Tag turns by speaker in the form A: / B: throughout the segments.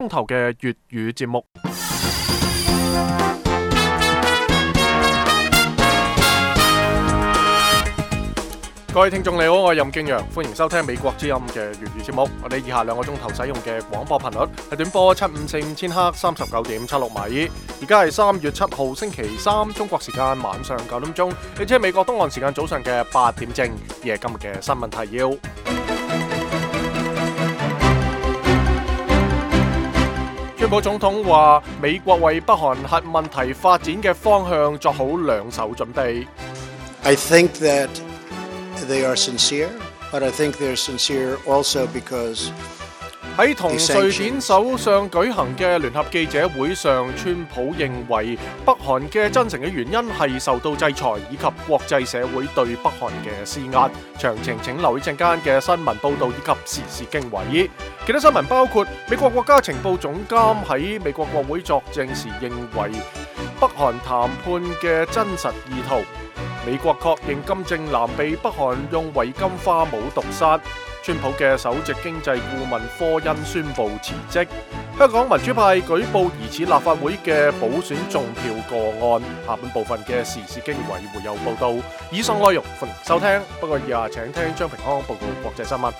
A: 鐘頭嘅粵語節目。各位聽眾你好，我係任敬陽，歡迎收聽美國之音嘅粵語節目。我哋以下2個鐘頭使用嘅廣播頻率係短波7545千赫39.76米。而家係3月7號星期三，中國時間晚上9點鐘，亦即係美國東岸時間早上嘅8點正。而係今日嘅新聞提要。川普總統話，美國為北韓核問題發展嘅方向作好兩手準備。
B: I think that they are sincere, but I think they're sincere also because
A: 喺同瑞典首相舉行嘅聯合記者會上，川普認為北韓嘅真誠嘅原因係受到制裁以及國際社會對北韓嘅施壓。詳情請留意陣間嘅新聞報導以及時事經緯。其他新聞包括美國國家情報總監喺美國國會作證時認為北韓談判嘅真實意圖。美國確認金正男被北韓用違禁花舞毒殺。川普嘅首席經濟顧問科恩宣布辭職。香港民主派舉報疑似立法會嘅補選中票個案。下半部分嘅時事經緯會有報道。以上內容歡迎收聽。不過以下請聽張平康報告國際新聞。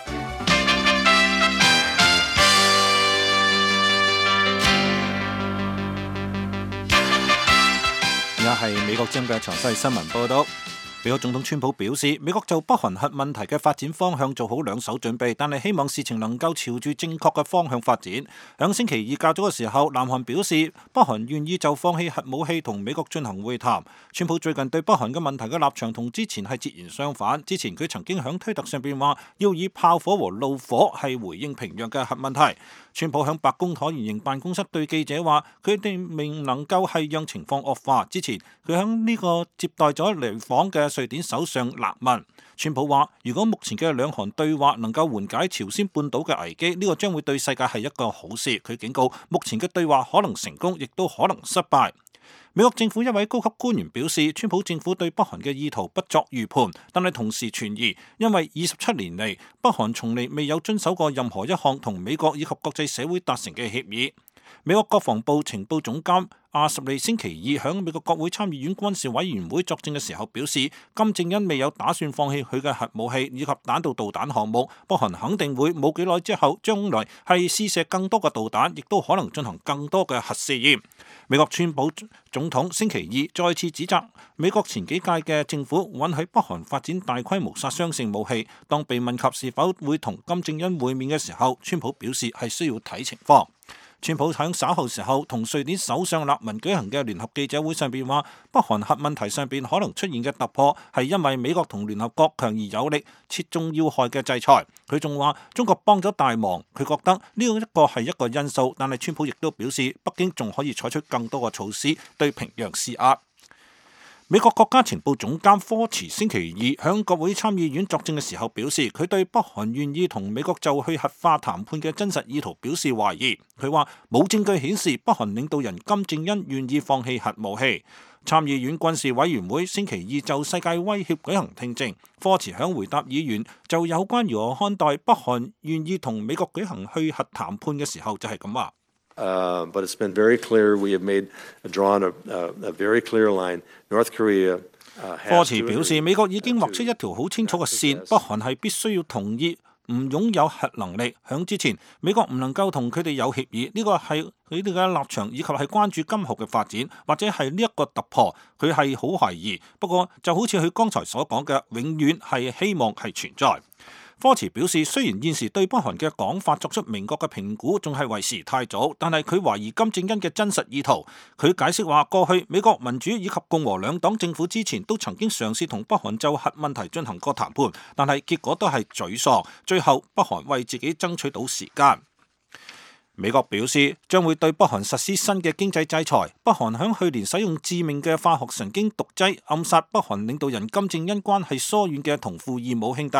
C: 而家係美國之音嘅詳細新聞報道。美國總統川普表示，美國就北韓核問題嘅發展方向做好兩手準備，但係希望事情能夠朝住正確嘅方向發展。響星期二較早嘅時候，南韓表示北韓願意就放棄核武器同美國進行會談。川普最近對北韓嘅問題嘅立場同之前係截然相反。之前佢曾經響推特上邊話要以炮火和怒火係回應平壤嘅核問題。川普響白宮橢圓形辦公室對記者話，佢哋未能夠係讓情況惡化。之前佢響呢個接待咗嚟訪嘅瑞典首相勒文。川普話，如果目前嘅兩韓對話能夠緩解朝鮮半島嘅危機，呢個將會對世界係一個好事。佢警告，目前嘅對話可能成功，亦都可能失敗。美國政府一位高級官員表示，川普政府對北韓嘅意圖不作預判，但係同時存疑，因為27年嚟，北韓從嚟未有遵守過任何一項同美國以及國際社會達成嘅協議。美國國防部情報總監阿什利星期二響美國國會參議院軍事委員會作證嘅時候表示，金正恩未有打算放棄佢嘅核武器以及彈道導彈項目，北韓肯定會冇幾耐之後將來係試射更多嘅導彈，亦都可能進行更多嘅核試驗。美國川普總統星期二再次指責美國前幾屆嘅政府允許北韓發展大規模殺傷性武器。當被問及是否會同金正恩會面嘅時候，川普表示係需要睇情況。川普喺稍後時候同瑞典首相勒文舉行嘅聯合記者會上邊話，北韓核問題上邊可能出現嘅突破係因為美國同聯合國強而有力、切中要害嘅制裁。佢仲話中國幫咗大忙，佢覺得呢個係一個因素，但係川普亦都表示北京仲可以採取更多嘅措施對平壤施壓。美國國家情報總監科茨星期二向國會參議院作證嘅時候表示，佢對北韓願意同美國就去核化談判嘅真實意圖表示懷疑。佢話冇證據顯示北韓領導人金正恩願意放棄核武器。參議院軍事委員會星期二就世界威脅舉行聽證，科茨響回答議員就有關如何看待北韓願意同美國舉行去核談判嘅時候就係咁話。
D: But it's been very clear we have drawn a very clear line. North Korea
C: 科茨表示，美國已經畫出一條好清楚嘅線，北韓係必須要同意唔擁有核能力。響之前，美國唔能夠同佢哋有協議，呢個係佢哋嘅立場，以及係關注今後嘅發展，或者係呢一個突破，佢係好懷疑。不過就好似佢剛才所講嘅，永遠係希望係存在。科茨表示，雖然現時對北韓嘅講法作出明確嘅評估，仲係為時太早，但係佢懷疑金正恩嘅真實意圖。佢解釋話，過去美國民主以及共和兩黨政府之前都曾經嘗試同北韓就核問題進行過談判，但係結果都係沮喪，最後北韓為自己爭取到時間。美國表示將會對北韓實施新嘅經濟制裁。北韓響去年使用致命嘅化學神經毒劑暗殺北韓領導人金正恩關係疏遠嘅同父異母兄弟。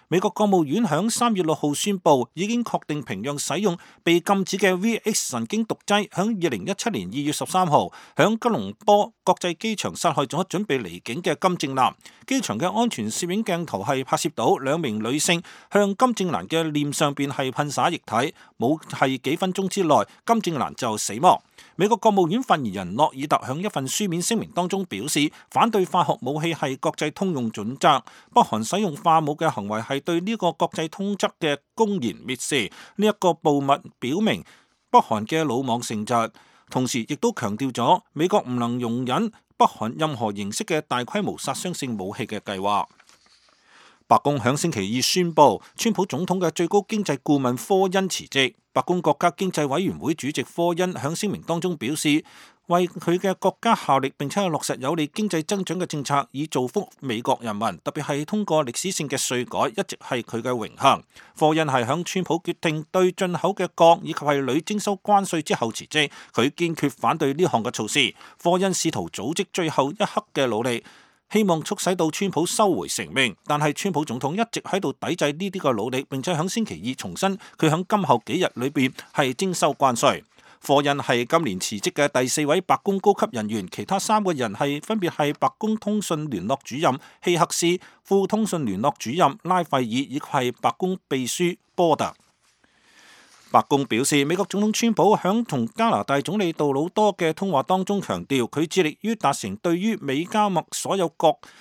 C: 美國國務院響3月6號宣布，已經確定平壤使用被禁止嘅 VX 神經毒劑，響2017年2月13號響吉隆坡國際機場殺害咗準備離境嘅金正男。機場嘅安全攝影鏡頭係拍攝到2名女性向金正男嘅臉上邊係噴灑液體，冇係幾分鐘之內，金正男就死亡。美國國務院發言人諾爾特響一份書面聲明當中表示，反對化學武器係國際通用準則，北韓使用化武嘅行為係對呢個國際通則嘅公然蔑視。呢一個暴密表明北韓嘅魯莽性質，同時亦都強調咗美國唔能容忍北韓任何形式嘅大規模殺傷性武器嘅計劃。白宮響星期二宣布，川普總統嘅最高經濟顧問科恩辭職。白宮國家經濟委員會主席科恩響聲明當中表示，為佢嘅國家效力並且落實有利經濟增長嘅政策，以造福美國人民，特別係通過歷史性嘅稅改，一直係佢嘅榮幸。科恩係響川普決定對進口嘅鋼以及係鋁徵收關稅之後辭職，佢堅決反對呢項嘅措施。科恩試圖組織最後一刻嘅努力，希望促使到川普收回成命，但係川普總統一直喺度抵制呢啲嘅努力，並且響星期二重申佢響今後幾日裏邊係徵收關稅。科恩係今年辭職嘅第4位白宮高級人員，其他3個人係分別係白宮通訊聯絡主任希克斯、副通訊聯絡主任拉費爾以及係白宮秘書波特。白宮表示，美國總統川普響同加拿大總理杜魯多嘅通話當中強調，佢致力於達成對於美加墨所有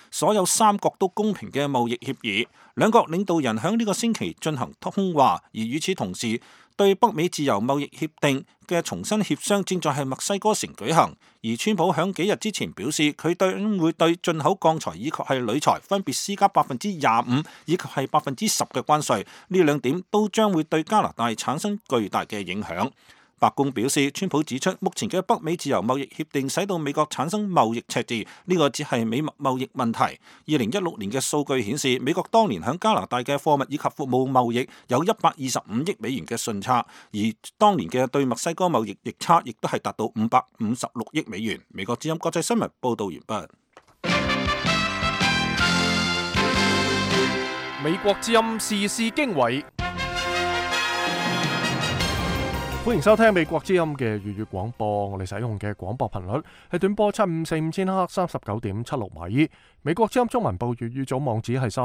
C: 3國都公平嘅貿易協議。兩國領導人響呢個星期進行通話，而與此同時，對北美自由貿易協定嘅重新協商正在係墨西哥城舉行。而川普響幾日之前表示，佢會對進口鋼材以及係鋁材分別施加25%以及係10%嘅關稅，呢兩點都將會對加拿大產生巨大嘅影響。白宮表示，川普指出，目前嘅北美自由貿易協定使到美國產生貿易赤字，呢個只係美墨貿易問題。2016年嘅數據顯示，美國當年響加拿大嘅貨物以及服務貿易有125億美元嘅順差，而當年嘅對墨西哥貿易逆差亦都係達到556億美元。美國之音國際新聞報道完畢。
A: 美國之音時事經緯。歡迎收聽美國之音嘅粵語廣播，我哋使用嘅廣播頻率係短波7545千赫39.76米。美國之音中文部粵語組網址係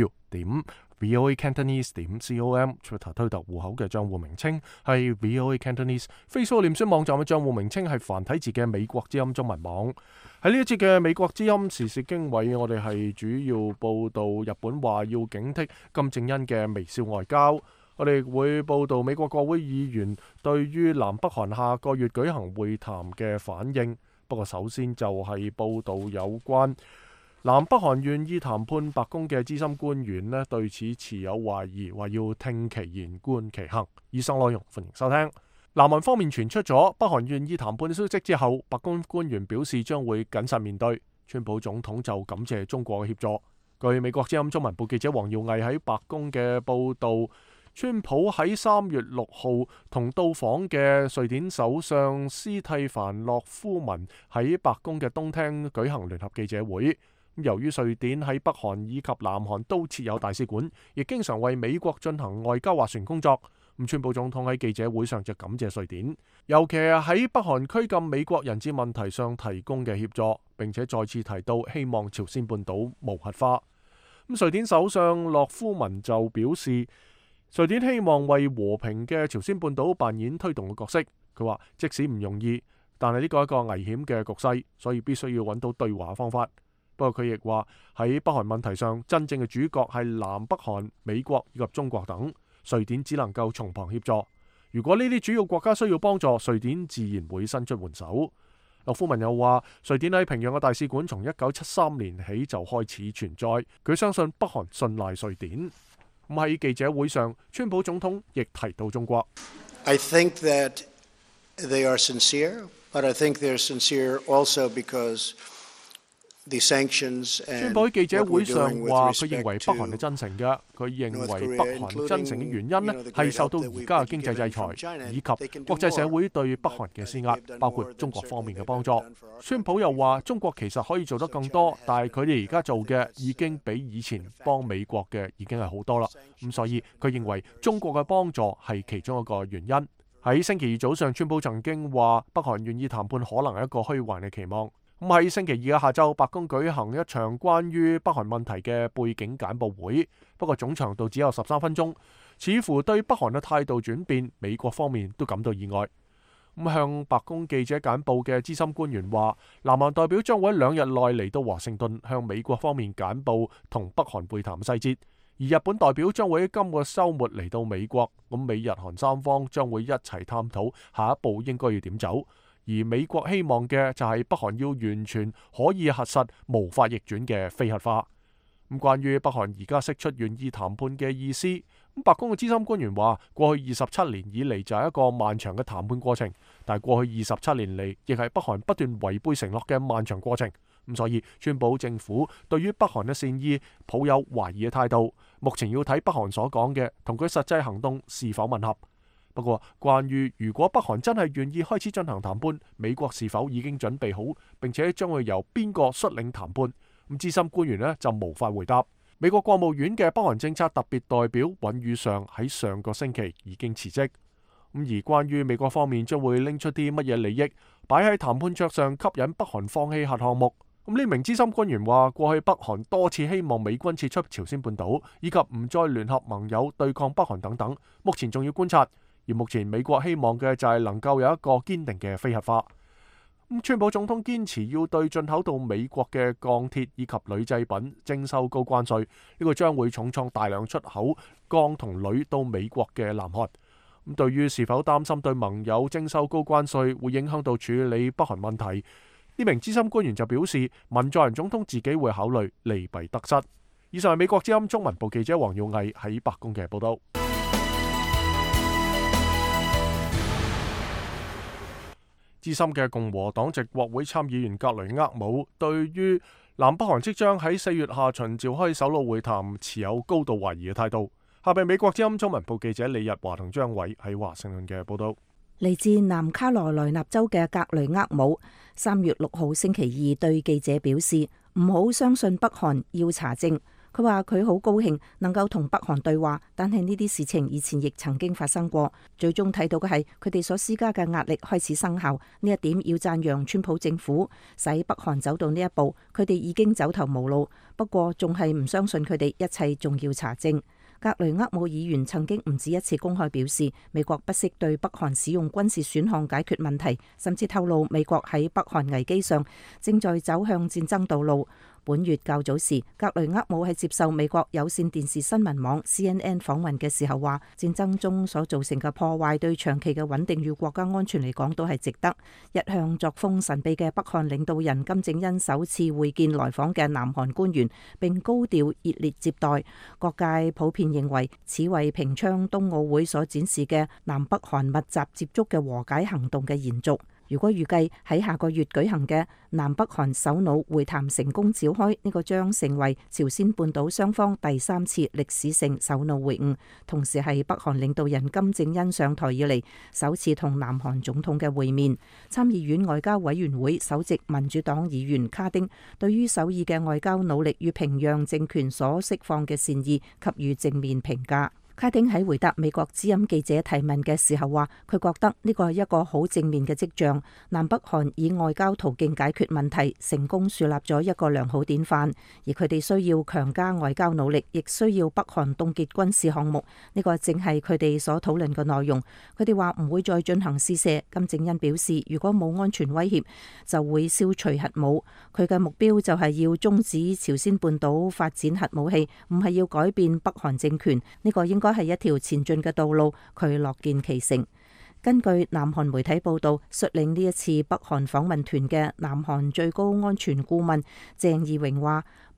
A: 3w.voacantonese.com，Twitter 推特戶口嘅賬戶名稱係 VOA Cantonese，Facebook 臉書網站嘅賬戶名稱係繁體字嘅美國之音中文網。喺呢一節嘅美國之音時事經緯，我哋係主要報道日本話要警惕金正恩嘅微笑外交。我哋會報道美國國會議員對於南北韓下個月舉行會談嘅反應。不過首先就係報道有關南北韓願意談判，白宮嘅資深官員呢對此持有懷疑，話要聽其言觀其行。以上內容歡迎收聽。南韓方面傳出咗北韓願意談判嘅消息之後，白宮官員表示將會謹慎面對。川普總統就感謝中國嘅協助。據美國之音中文部記者黃耀毅喺白宮嘅報導，川普喺3月6號同到訪嘅瑞典首相斯蒂凡諾夫文喺白宮嘅東廳舉行聯合記者會。由於瑞典喺北韓以及南韓都設有大使館，亦經常為美國進行外交斡旋工作。川普總統喺記者會上就感謝瑞典，尤其係喺北韓拘禁美國人質問題上提供嘅協助，並且再次提到希望朝鮮半島無核化。瑞典首相諾夫文就表示，瑞典希望為和平嘅朝鮮半島扮演推動嘅角色。佢話即使唔容易，但係呢個係一個危險嘅局勢，所以必須要揾到對話方法。不過佢亦話喺北韓問題上，真正嘅主角係南北韓、美國以及中國等，瑞典只能夠從旁協助。如果呢啲主要國家需要幫助，瑞典自然會伸出援手。諾夫文又話，瑞典喺平壤嘅大使館從1973年起就開始存在，佢相信北韓信賴瑞典。咁喺記者會上，川普總統亦提到中國。
B: I think that they are sincere, but I think they're sincere also because
A: 川普喺記者會上話，佢認為北韓係真誠嘅。佢認為北韓真誠嘅原因呢係受到而家嘅經濟制裁，以及國際社會對北韓嘅施壓，包括中國方面嘅幫助。川普又話，中國其實可以做得更多，但係佢哋而家做嘅已經比以前幫美國嘅已經係好多啦。咁所以佢認為中國嘅幫助係其中一個原因。喺星期二早上，川普曾經話北韓願意談判可能係一個虛幻嘅期望。咁喺星期二嘅下晝，白宮舉行一場關於北韓問題嘅背景簡報會，不過總長度只有13分鐘，似乎對北韓嘅態度轉變，美國方面都感到意外。咁向白宮記者簡報嘅資深官員話，南韓代表將會喺2日內嚟到華盛頓，向美國方面簡報同北韓會談細節。而日本代表將會喺今個週末嚟到美國，咁美日韓三方將會一齊探討下一步應該要點走。而美國希望嘅就係北韓要完全可以核實、無法逆轉嘅非核化。咁關於北韓而家釋出願意談判嘅意思，咁白宮嘅資深官員話，過去27年以嚟就係一個漫長嘅談判過程，但係過去27年嚟亦係北韓不斷違背承諾嘅漫長過程。咁所以川普政府對於北韓嘅善意抱有懷疑嘅態度，目前要睇北韓所講嘅同佢實際行動是否吻合。不過，關於如果北韓真係願意開始進行談判，美國是否已經準備好，並且將會由邊個率領談判？咁資深官員呢就無法回答。美國國務院嘅北韓政策特別代表尹宇尚喺上個星期已經辭職。咁而關於美國方面將會拎出啲乜嘢利益擺喺談判桌上吸引北韓放棄核項目？咁呢名資深官員話，過去北韓多次希望美軍撤出朝鮮半島，以及唔再聯合盟友對抗北韓等等，目前仲要觀察。而目前美國希望嘅就係能夠有一個堅定嘅非核化。川普總統堅持要對進口到美國嘅鋼鐵以及鋁製品徵收高關稅，呢個將會重創大量出口鋼同鋁到美國嘅南韓。咁對於是否擔心對盟友徵收高關稅會影響到處理北韓問題，呢名資深官員就表示，文在寅總統自己會考慮利弊得失。以上係美國之音中文部記者黃耀毅喺白宮嘅報道。資深嘅共和黨籍國會參議員格雷厄姆對於南北韓即將喺4月下旬召開首腦會談持有高度懷疑嘅態度。下邊美國之音中文部記者李日華同張偉喺華盛頓嘅報道。
E: 嚟自南卡羅來納州嘅格雷厄姆3月6號星期二對記者表示，唔好相信北韓，要查證。佢話佢好高興能夠同北韓對話，但係呢啲事情以前亦曾經發生過。最終睇到嘅係佢哋所施加嘅壓力開始生效，呢一點要讚揚川普政府，使北韓走到呢一步。佢哋已經走投無路，不過仲係唔相信佢哋，一切仲要查證。格雷厄姆議員曾經唔止一次公開表示，美國不惜對北韓使用軍事選項解決問題，甚至透露美國喺北韓危機上正在走向戰爭道路。本月較早時，格雷厄姆喺接受美國有線電視新聞網 CNN 訪問嘅時候話，戰爭中所造成嘅破壞對長期嘅穩定與國家安全嚟講都係值得。一向作風神秘嘅北韓領導人金正恩首次會見來訪嘅南韓官員，並高調熱烈接待。各界普遍認為此為平昌冬奧會所展示嘅南北韓密集接觸嘅和解行動嘅延續。如果預計喺下個月舉行嘅南北韓首腦會談成功召開，呢個將成為朝鮮半島雙方第3次歷史性首腦會晤，同時係北韓領導人金正恩上台以嚟首次同南韓總統嘅會面。參議院外交委員會首席民主黨議員卡丁對於首爾嘅外交努力與平壤政權所釋放嘅善意給予正面評價。卡丁喺回答美國之音記者提問嘅時候話，佢覺得呢個係一個好正面嘅跡象。南北韓以外交途徑解決問題，成功樹立咗一個良好典範，而佢哋需要強加外交努力，亦需要北韓凍結軍事項目。呢個正係佢哋所討論嘅內容。佢哋話唔會再進行試射。金正恩表示，如果冇安全威脅，就會消除核武。佢嘅目標就係要終止朝鮮半島發展核武器，唔係要改變北韓政權。呢個應該係一條前進嘅道路，佢樂見其成。根據南韓媒體報道，率領呢一次北韓訪問團嘅南韓最高安全顧問鄭義榮話，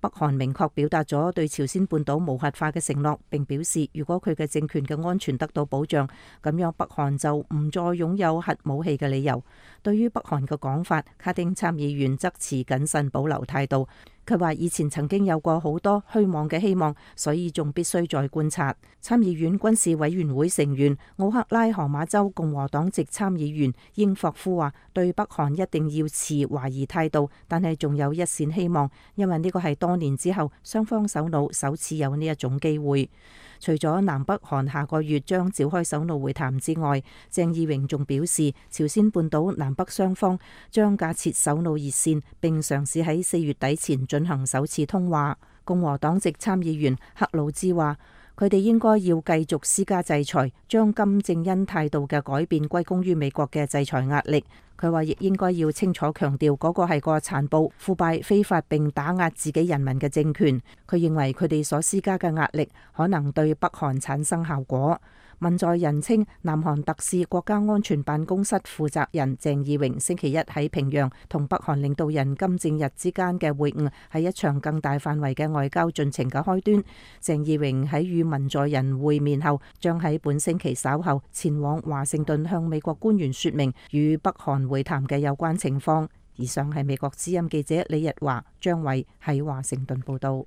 E: 北韓明確表達咗對朝鮮半島無核化嘅承諾，並表示如果佢嘅政權嘅安全得到保障，咁樣北韓就唔再擁有核武器嘅理由。對於北韓嘅講法，卡丁參議員則持謹慎保留態度。佢話以前曾經有過好多虛妄嘅希望，所以仲必須再觀察。參議院軍事委員會成員奧克拉荷馬州共和黨籍參議員英霍夫話，對北韓一定要持懷疑態度，但係仲有一線希望，因為呢個係多年之後雙方首腦首次有呢一種機會。除咗南北韓下個月將召開首腦會談之外，鄭義榮仲表示，朝鮮半島南北雙方將架設首腦熱線，並嘗試喺4月底前進行首次通話。共和黨籍參議員克魯茲話，佢哋應該要繼續施加制裁，將金正恩態度嘅改變歸功於美國嘅制裁壓力。佢話亦應該要清楚強調嗰個係個殘暴、腐敗、非法並打壓自己人民嘅政權。佢認為佢哋所施加嘅壓力可能對北韓產生效果。文在寅稱，南韓特使國家安全辦公室負責人鄭義榮星期一喺平壤同北韓領導人金正日之間嘅會晤係一場更大範圍嘅外交進程嘅開端。鄭義榮喺與文在寅會面後，將喺本星期稍後前往華盛頓向美國官員說明與北韓會談嘅有關情況。以上係美國之音記者李日華、張偉喺華盛頓報道。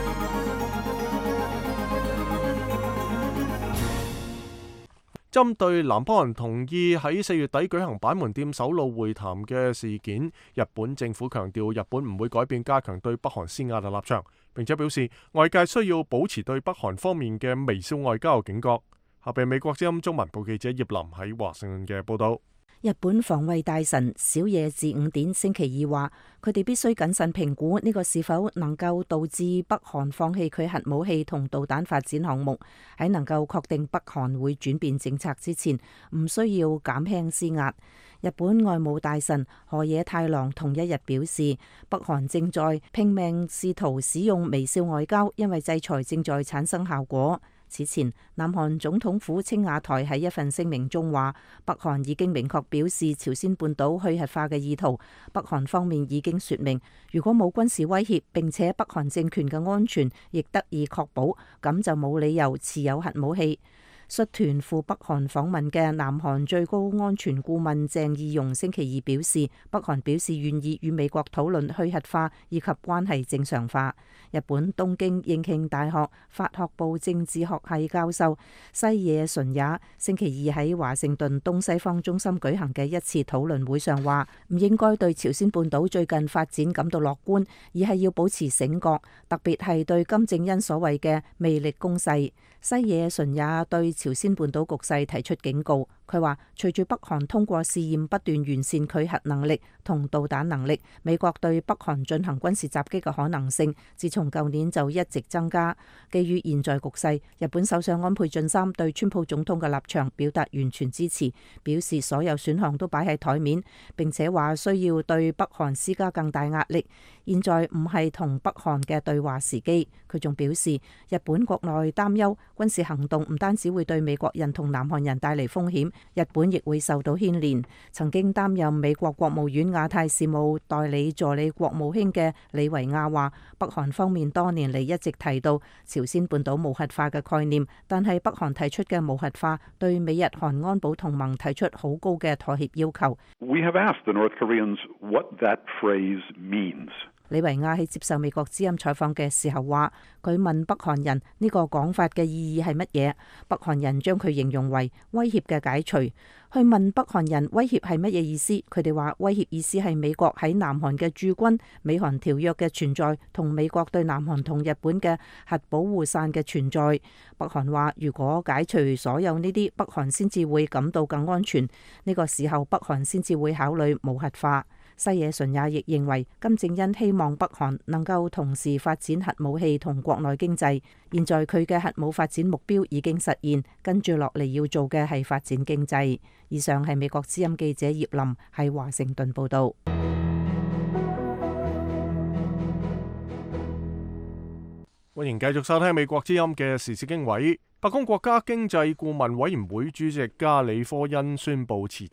A: 針對南北韓同意喺4月底舉行板門店首腦會談嘅事件，日本政府強調日本唔會改變加強對北韓施壓嘅立場，並且表示外界需要保持對北韓方面嘅微笑外交警覺。下邊美國之音中文部記者葉林喺華盛頓嘅報道。
E: 日本防衛大臣小野寺五典星期二話，佢哋必須謹慎評估呢個是否能夠導致北韓放棄佢核武器同導彈發展項目。喺能夠確定北韓會轉變政策之前，唔需要減輕施壓。日本外務大臣河野太郎同一日表示，北韓正在拼命試圖使用微笑外交，因為制裁正在產生效果。此前，南韓總統府青瓦台喺一份聲明中話，北韓已經明確表示朝鮮半島去核化嘅意圖。北韓方面已經說明，如果冇軍事威脅，並且北韓政權嘅安全亦得以確保，咁就冇理由持有核武器。率團赴北韓訪問嘅南韓最高安全顧問鄭義溶星期二表示，北韓表示願意與美國討論去核化以及關係正常化。日本東京應慶大學法學部政治學系教授西野純也星期二喺華盛頓東西方中心舉行嘅一次討論會上話，唔應該對朝鮮半島最近發展感到樂觀，而係要保持醒覺，特別係對金正恩所謂嘅魅力攻勢。西野純也對朝鮮半島局勢提出警告，佢話隨住北韓通過試驗不斷完善佢核能力同導彈能力，美國對北韓進行軍事襲擊嘅可能性自從舊年就一直增加。基於現在局勢，日本首相安倍晉三對川普總統嘅立場表達完全支持，表示所有選項都擺喺台面，並且話需要對北韓施加更大壓力。現在唔係同北韓嘅對話時機。佢仲表示，日本國內擔憂軍事行動唔單止會對美國人同南韓人帶嚟風險，日本亦會受到牽連。曾經擔任美國國務院亞太事務代理助理國務卿嘅李維亞話，北韓方面多年嚟一直提到朝鮮半島無核化嘅概念，但係北韓提出嘅無核化對美日韓安保同盟提出好高嘅妥協要求。
F: We have asked the North Koreans what that phrase means.
E: 李維亞喺接受美國之音採訪嘅時候話，佢問北韓人呢個講法嘅意義係乜嘢？北韓人將佢形容為威脅嘅解除。去問北韓人威脅係乜嘢意思？佢哋話威脅意思係美國喺南韓嘅駐軍、美韓條約嘅存在，同美國對南韓同日本嘅核保護傘嘅存在。北韓話如果解除所有呢啲，北韓先至會感到更安全。呢個時候北韓先至會考慮無核化。西野純也亦認為金正恩希望北韓能夠同時發展核武器同國內經濟。現在佢嘅核武發展目標已經實現，跟住落嚟要做嘅係發展經濟。以上係美國之音記者葉林喺華盛頓報道。
A: 歡迎繼續收聽美國之音嘅時事經緯。白宮國家經濟顧問委員會主席加里科恩宣布辭職。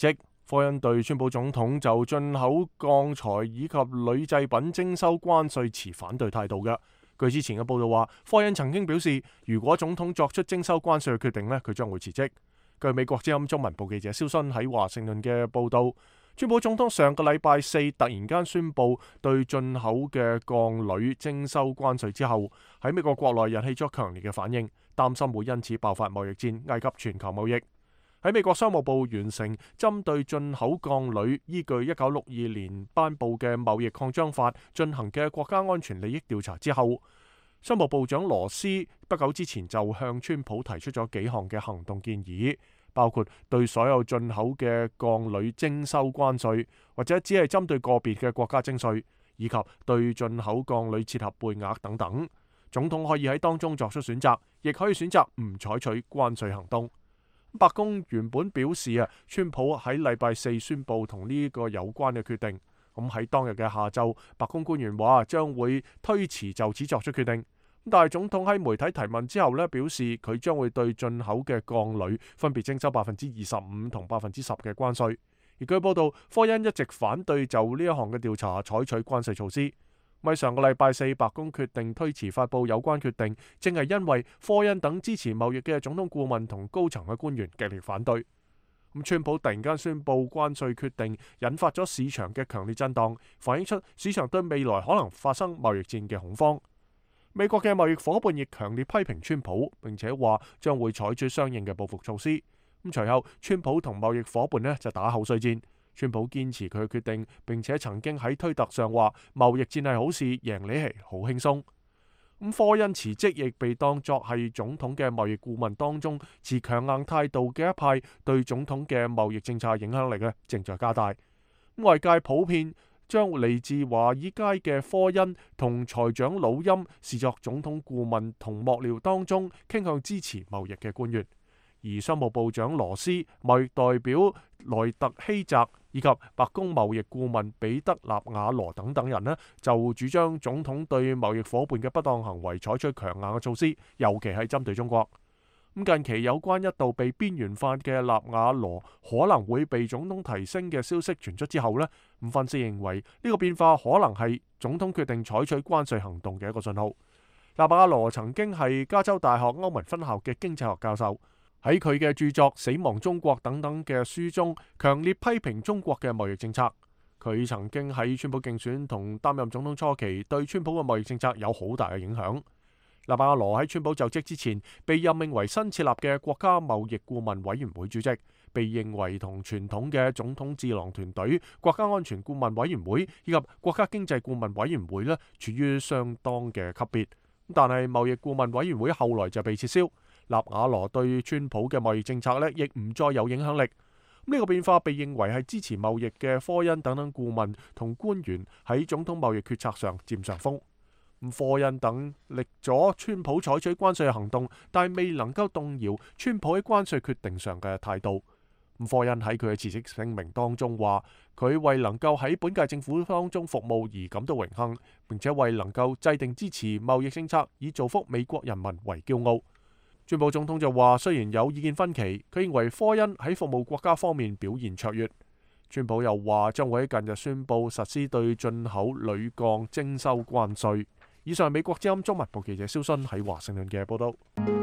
A: 科恩對川普總統就進口鋼材以及鋁製品徵收關稅持反對態度嘅。據之前嘅報道話，科恩曾經表示，如果總統作出徵收關稅嘅決定呢，佢將會辭職。據美國之音中文部記者蕭新喺華盛頓嘅報道，川普總統上個禮拜四突然間宣布對進口嘅鋼鋁徵收關稅之後，喺美國國內引起咗強烈嘅反應，擔心會因此爆發貿易戰，危及全球貿易。喺美國商務部完成針對進口鋼鋁依據1962年頒布嘅貿易擴張法進行嘅國家安全利益調查之後，商務部長羅斯不久之前就向川普提出咗幾項嘅行動建議，包括對所有進口嘅鋼鋁徵收關稅，或者只係針對個別嘅國家徵稅，以及對進口鋼鋁設立配額等等。總統可以喺當中作出選擇，亦可以選擇唔採取關稅行動。白宮原本表示川普喺禮拜四宣布同呢個有關嘅決定。咁喺當日嘅下晝，白宮官員話將會推遲就此作出決定。但係總統喺媒體提問之後表示佢將會對進口嘅鋼鋁分別徵收25%同10%嘅關稅。而據報道，科恩一直反對就呢一項嘅調查採取關稅措施。喺上個禮拜四，白宮決定推遲發布有關決定，正係因為科恩等支持貿易嘅總統顧問同高層嘅官員極力反對。川普突然間宣布關稅決定，引發咗市場嘅強烈震盪，反映出市場對未來可能發生貿易戰嘅恐慌。美國嘅貿易夥伴亦強烈批評川普，並且話將會採取相應嘅報復措施。隨後，川普同貿易夥伴就打口水戰。川普堅持佢嘅決定，並且曾經喺推特上話貿易戰係好事，贏起嚟好輕鬆。科恩辭職亦被當作係總統嘅貿易顧問當中持強硬態度嘅一派，對總統嘅貿易政策影響力正在加大。外界普遍將嚟自華爾街嘅科恩同財長魯欽視作總統顧問同幕僚當中傾向支持貿易嘅官員。而商務部長羅斯、貿易代表萊特希澤以及白宮貿易顧問彼得納瓦羅等等人就主張總統對貿易夥伴嘅不當行為採取強硬嘅措施，尤其係針對中國。近期有關一度被邊緣化嘅納瓦羅可能會被總統提升嘅消息傳出之後分析認為呢個變化可能係總統決定採取關稅行動嘅一個信號。納瓦羅曾經係加州大學歐文分校嘅經濟學教授。喺佢嘅著作《死亡中國》等等嘅書中，強烈批評中國嘅貿易政策。佢曾經喺川普競選同擔任總統初期，對川普嘅貿易政策有好大嘅影響。納瓦羅喺川普就職之前，被任命為新設立嘅國家貿易顧問委員會主席，被認為同傳統嘅總統智囊團隊、國家安全顧問委員會以及國家經濟顧問委員會處於相當嘅級別。但係貿易顧問委員會後來就被撤銷。納瓦羅對川普嘅貿易政策亦唔再有影響力。呢個變化被認為係支持貿易嘅科恩等等顧問同官員喺總統貿易決策上佔上風。科恩等力咗川普採取關稅行動，但係未能夠動搖川普喺關稅決定上嘅態度。科恩喺佢嘅辭職聲明當中話，佢為能夠喺本屆政府當中服務而感到榮幸，並且為能夠制定支持貿易政策以造福美國人民為驕傲。川普總統就話，雖然有意見分歧，佢認為科恩喺服務國家方面表現卓越。川普又話將會喺近日宣布實施對進口鋁鋼徵收關稅。以上係美國之音中文部記者蕭新喺華盛頓嘅報道。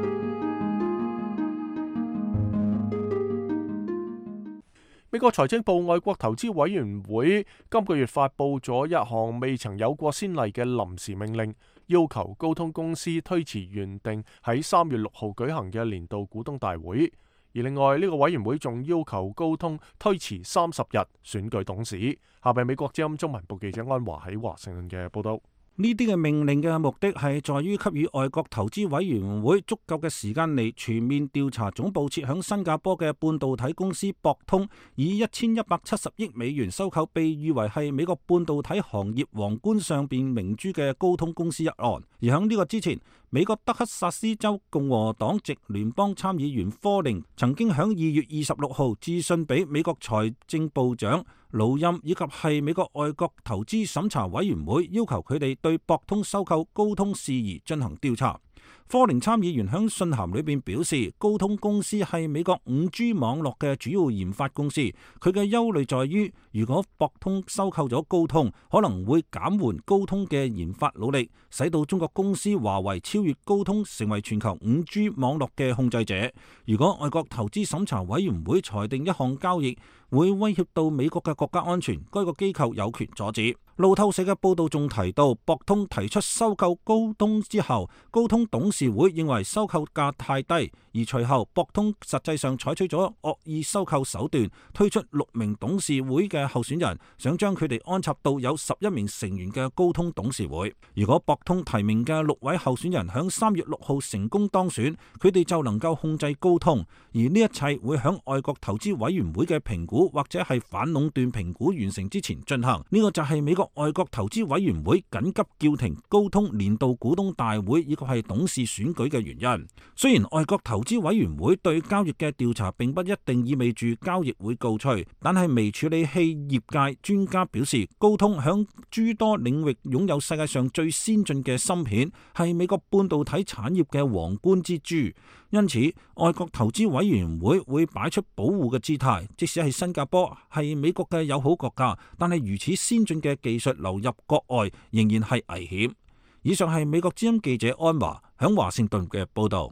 A: 美國財政部外國投資委員會今個月發布咗一項未曾有過先例嘅臨時命令，要求高通公司推遲原定喺3月6號舉行嘅年度股東大會。而另外呢個委員會仲要求高通推遲30日選舉董事。下邊美國之音中文部記者安華喺華盛頓嘅報道。
C: 呢啲嘅命令嘅目的係在於給予外國投資委員會足夠嘅時間嚟全面調查總部設響新加坡嘅半導體公司博通以1170億美元收購被譽為係美國半導體行業皇冠上邊明珠嘅高通公司一案。而響呢個之前，美國德克薩斯州共和黨籍聯邦參議員科寧曾經響2月26號致信俾美國財政部長魯欽以及係美國外國投資審查委員會，要求佢哋對博通收購高通事宜進行調查。 科寧參議員喺信函裏邊表示，高通公司係美國 5G 網絡嘅主要研發公司。佢嘅憂慮在於，如果博通收購咗高通，可能會減緩高通嘅研發努力，使到中國公司華為超越高通，成為全球 5G 網絡嘅控制者。如果外國投資審查委員會裁定一項交易會威脅到美國嘅國家安全，該個機構有權阻止。路透社嘅報道仲提到，博通提出收購高通之後，高通董事會認為收購價太低，而隨後博通實際上採取咗惡意收購手段，推出6名董事會嘅候選人，想將佢哋安插到有11名成員嘅高通董事會。如果博通提名嘅6位候選人響3月6號成功當選，佢哋就能夠控制高通，而呢一切會響外國投資委員會嘅評估或者係反壟斷評估完成之前進行。呢個就係美國外國投資委員會緊急叫停高通年度股東大會以及係董事選舉嘅原因。雖然外國投資委員會對交易嘅調查並不一定意味住交易會告吹，但係微處理器業界專家表示，高通響諸多領域擁有世界上最先進嘅芯片，係美國半導體產業嘅皇冠之珠。因此，外國投資委員會會擺出保護嘅姿態，即使係新加坡係美國嘅友好國家，但係如此先進嘅技術流入國外仍然係危險。以上係美國之音記者安華響華盛頓嘅報道。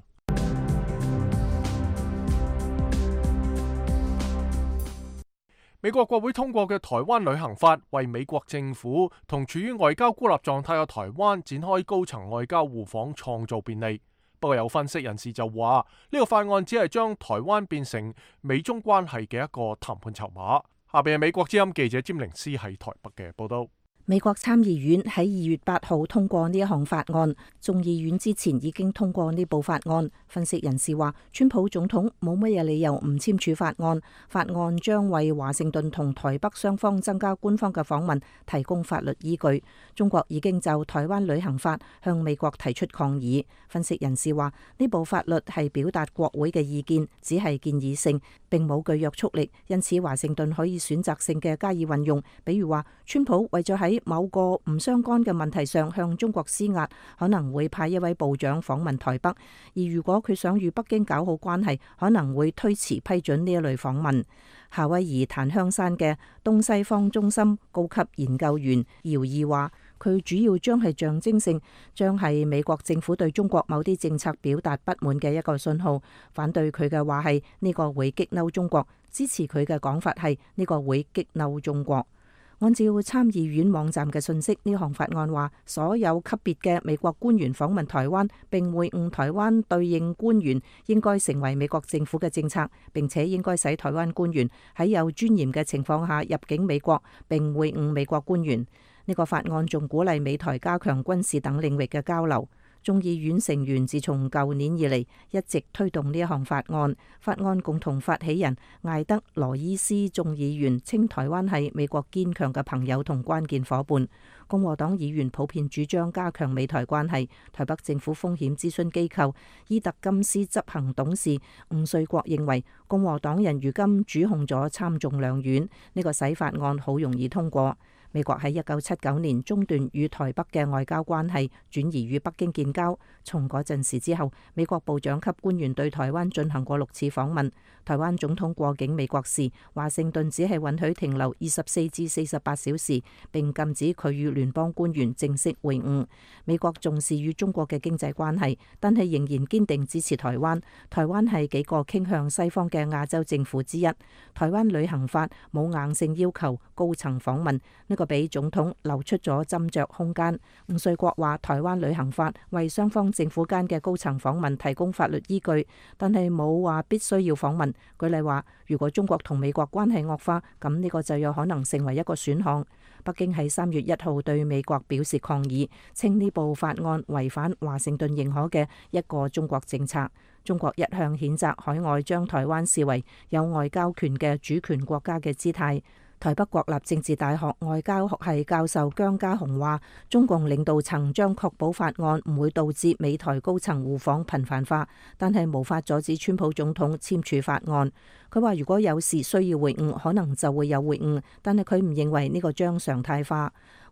A: 美國國會通過嘅台灣旅行法，為美國政府同處於外交孤立狀態嘅台灣展開高層外交互訪創造便利。不過有分析人士就話，呢個法案只係將台灣變成美中關係嘅一個談判籌碼。下邊係美國之音記者詹寧斯喺台北嘅報道。
E: 美國參議院喺2月8號通過呢一項法案，眾議院之前已經通過呢部法案。分析人士話，川普總統冇乜嘢理由唔簽署法案。法案將為華盛頓同台北雙方增加官方嘅訪問提供法律依據。中國已經就台灣旅行法向美國提出抗議。分析人士話，呢部法律係表達國會嘅意見，只係建議性，並冇具約束力，因此華盛頓可以選擇性嘅加以運用。比如話，川普為咗喺某個唔相干嘅問題上向中國施壓，可能會派一位部長訪問台北；而如果佢想與北京搞好關係，可能會推遲批准呢一類訪問。夏威夷檀香山嘅東西方中心高級研究員姚義話，佢主要將係象徵性，將係美國政府對中國某啲政策表達不滿嘅一個信號。反對佢嘅話係呢個會激嬲中國，支持佢嘅講法係呢個會激嬲中國。按照參議院網站嘅信息，呢項法案話，所有級別嘅美國官員訪問台灣並會晤台灣對應官員應該成為美國政府嘅政策，並且應該使台灣官員喺有尊嚴嘅情況下入境美國並會晤美國官員。呢個法案仲鼓勵美台加強軍事等領域嘅交流。眾議院成員自從舊年以嚟一直推動呢一項法案。法案共同發起人艾德羅伊斯眾議員稱台灣係美國堅強嘅朋友同關鍵夥伴。共和黨議員普遍主張加強美台關係。台北政府風險諮詢機構伊特金斯執行董事吳瑞國認為，共和黨人如今主控咗參眾兩院，呢個使法案好容易通過。美國喺1979年中斷與台北嘅外交關係，轉移與北京建交。從嗰陣時之後，美國部長級官員對台灣進行過6次訪問。台灣總統過境美國時，華盛頓只係允許停留24至48小時，並禁止佢與聯邦官員正式會晤。美國重視與中國嘅經濟關係，但係仍然堅定支持台灣。台灣係幾個傾向西方嘅亞洲政府之一。台灣旅行法冇硬性要求高層訪問，呢個俾總統留出咗斟酌空間。吳瑞國話，台灣旅行法為雙方政府間嘅高層訪問提供法律依據，但係冇話必須要訪問。舉例話，如果中國同美國關係惡化，咁呢個就有可能成為一個選項。北京喺3月1號對美國表示抗議，稱呢部法案違反華盛頓認可嘅一個中國政策。中國一向譴責海外將台灣視為有外交權嘅主權國家嘅姿態。台北國立政治大學外交學系教授姜家雄話，中共領導層將確保法案唔會導致美台高層互訪頻繁化，但係無法阻止川普總統簽署法案。佢話如果有時需要會晤，可能就會有會晤，但係佢唔認為呢個將常態化。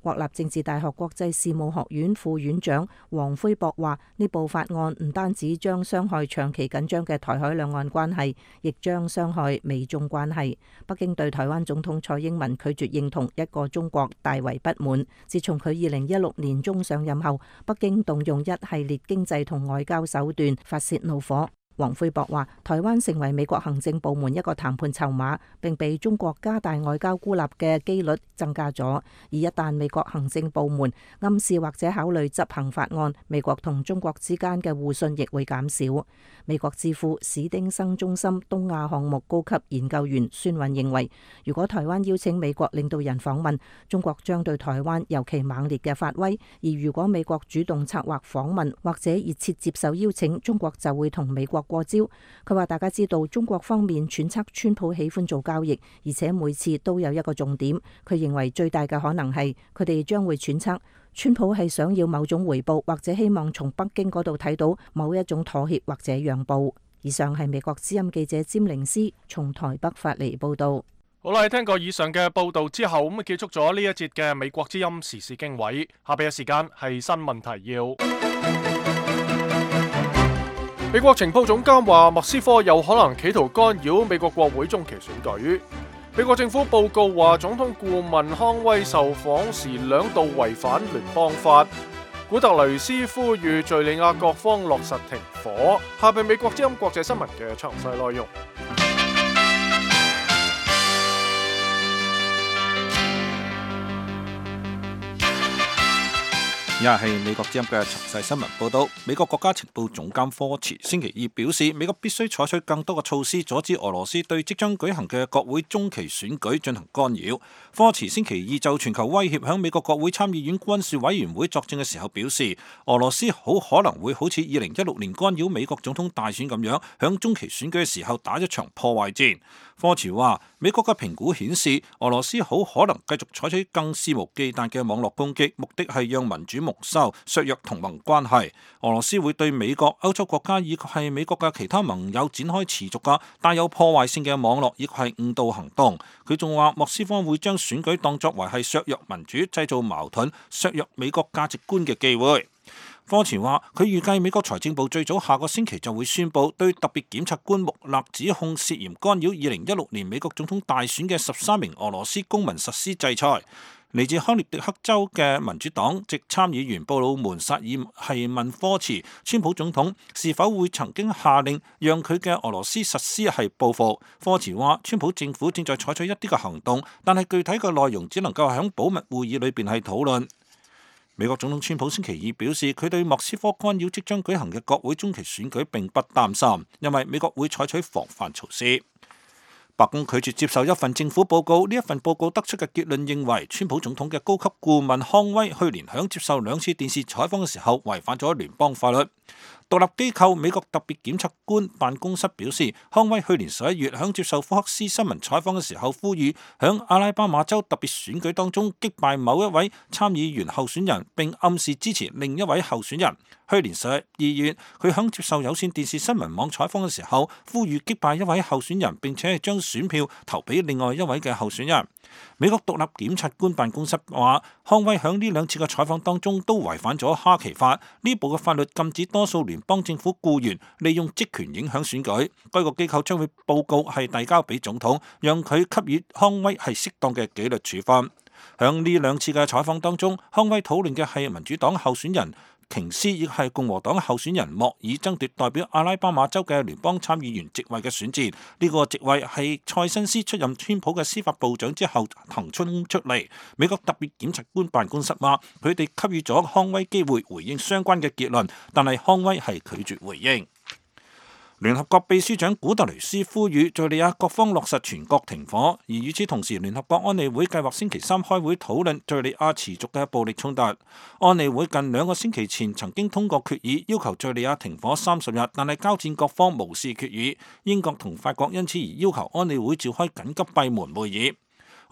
E: 國立政治大學國際事務學院副院長黃輝博話：呢部法案唔單止將傷害長期緊張嘅台海兩岸關係，亦將傷害美中關係。北京對台灣總統蔡英文拒絕認同一個中國大為不滿。自從佢2016年中上任後，北京動用一系列經濟同外交手段發洩怒火。黃輝博話：台灣成為美國行政部門一個談判籌碼，並被中國加大外交孤立嘅機率增加咗。而一旦美國行政部門暗示或者考慮執行法案，美國同中國之間嘅互信亦會減少。美國智庫史丁生中心東亞項目高級研究員孫韻認為，如果台灣邀請美國領導人訪問，中國將對台灣尤其猛烈嘅發威；而如果美國主動策劃訪問或者熱切接受邀請，中國就會同美國過招。佢話大家知道中國方面揣測川普喜歡做交易，而且每次都有一個重點。佢認為最大嘅可能係佢哋將會揣測川普係想要某種回報，或者希望從北京嗰度睇到某一種妥協或者讓步。以上係美國之音記者詹玲斯從台北發嚟報道。
A: 好啦，聽過以上嘅報道之後，咁結束咗呢一節嘅美國之音時事經緯。下邊嘅時間係新聞提要。美國情報總監話，莫斯科有可能企圖干擾美國國會中期選舉。美國政府報告話，總統顧問康威受訪時兩度違反聯邦法。古特雷斯呼籲敘利亞各方落實停火。下邊美國之音國際新聞嘅詳細內容。
C: 以下係美國之音嘅詳細新聞報道。美國國家情報總監科茨星期二表示，美國必須採取更多嘅措施，阻止俄羅斯對即將舉行嘅國會中期選舉進行干擾。科茨星期二就全球威脅響美國國會參議院軍事委員會作證嘅時候表示，俄羅斯好可能會好似2016年干擾美國總統大選咁樣，響中期選舉嘅時候打一場破壞戰。科茨話，美國嘅評估顯示，俄羅斯好可能繼續採取更肆無忌憚嘅網絡攻擊，目的係讓民主蒙羞，削弱同盟關係。俄羅斯會對美國、歐洲國家以及係美國嘅其他盟友展開持續嘅帶有破壞性嘅網絡以及係誤導行動。佢仲話，莫斯科會將選舉當作為係削弱民主、製造矛盾、削弱美國價值觀嘅機會。科茨話，佢預計美國財政部最早下個星期就會宣布對特別檢察官穆勒指控涉嫌干擾2016年美國總統大選嘅13名俄羅斯公民實施制裁。嚟自康涅狄克州嘅民主黨籍參議員布魯門薩爾係問科茨，川普總統是否會曾經下令讓佢嘅俄羅斯實施係報復。科茨話，川普政府正在採取一啲嘅行動，但係具體嘅內容只能夠喺保密會議裏邊係討論。美國總統川普星期二表示，佢對莫斯科干擾即將舉行嘅國會中期選舉並不擔心，因為美國會採取防範措施。白宮拒絕接受一份政府報告，呢一份報告得出嘅結論認為，川普總統嘅高級顧問康威去年響接受2次電視採訪嘅時候違反咗聯邦法律。獨立機構美國特別檢察官辦公室表示，康威去年11月響接受福克斯新聞採訪嘅時候，呼籲響阿拉巴馬州特別選舉當中擊敗某一位參議員候選人，並暗示支持另一位候選人。去年12月，佢響接受有線電視新聞網採訪嘅時候，呼籲擊敗一位候選人，並且係將選票投俾另外一位嘅候選人。美國獨立檢察官辦公室話，康威響呢2次嘅採訪當中都違反咗哈奇法，呢部嘅法律禁止多數聯邦政府僱員利用職權影響選舉。該個機構將會報告係遞交俾總統，讓佢給予康威係適當嘅紀律處分。響呢2次嘅採訪當中，康威討論嘅係民主黨候選人瓊斯亦係共和黨候選人莫爾爭奪代表阿拉巴馬州嘅聯邦參議員席位嘅選戰。呢個席位係塞申斯出任川普嘅司法部長之後騰衝出嚟。美國特別檢察官辦公室話，佢哋給予咗康威機會回應相關嘅結論，但係康威係拒絕回應。聯合國秘書長古特雷斯呼籲敘利亞各方落實全國停火，而與此同時，聯合國安理會計劃星期3開會討論敘利亞持續嘅暴力衝突。安理會近2個星期前曾經通過決議，要求敘利亞停火30日，但係交戰各方無視決議。英國同法國因此而要求安理會召開緊急閉門會議。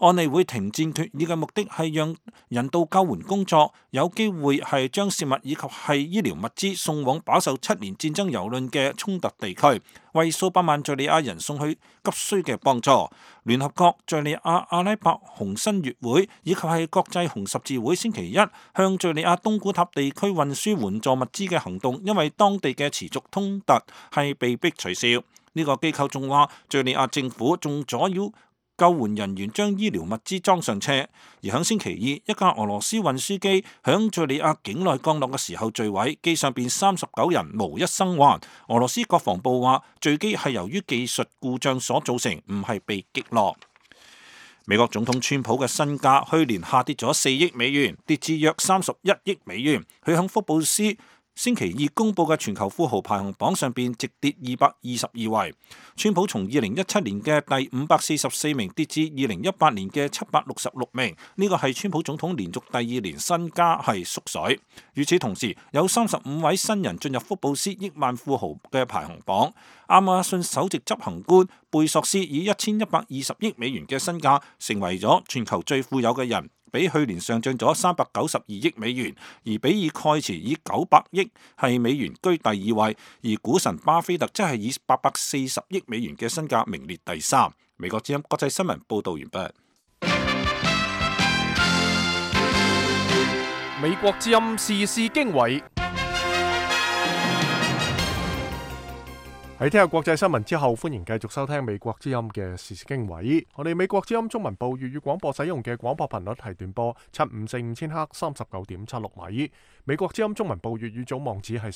C: 按理會停戰決議嘅目的係讓人道救援工作有機會係將食物以及係醫療物資送往飽受7年戰爭蹂躪嘅衝突地區，為數百萬敘利亞人送去急需嘅幫助。聯合國、敘利亞阿拉伯紅新月會以及係國際紅十字會星期一向敘利亞東古塔地區運輸援助物資嘅行動，因為當地嘅持續衝突係被迫取消。呢個機構仲話，敘利亞政府仲阻擾救援人員將醫療物資裝上車，而響星期二，一架俄羅斯運輸機響敘利亞境內降落嘅時候墜毀，機上邊39人無一生還。俄羅斯國防部話，墜機係由於技術故障所造成，唔係被擊落。美國總統川普嘅身價去年下跌咗4億美元，跌至約31億美元。佢響福布斯星期二公布嘅全球富豪排行榜上邊直跌222位，川普從2017年嘅第544名跌至2018年嘅766名，呢個係川普總統連續第2年身家係縮水。與此同時，有35位新人進入福布斯億萬富豪嘅排行榜，亞馬遜首席執行官貝索斯以1120億美元嘅身價成為咗全球最富有嘅人，比去年上漲咗392億美元，而比爾蓋茨以900億係美元居第2位，而股神巴菲特則係以840億美元嘅身價名列第3。美國之音國際新聞報道完畢。
A: 美國之音時事經緯。喺聽下國際新聞之後，歡迎繼續收聽美國之音嘅時事經緯。我哋美國之音中文部粵語廣播使用嘅廣播頻率係短波7545000赫39.76米。美國之音中文部粵語組網址係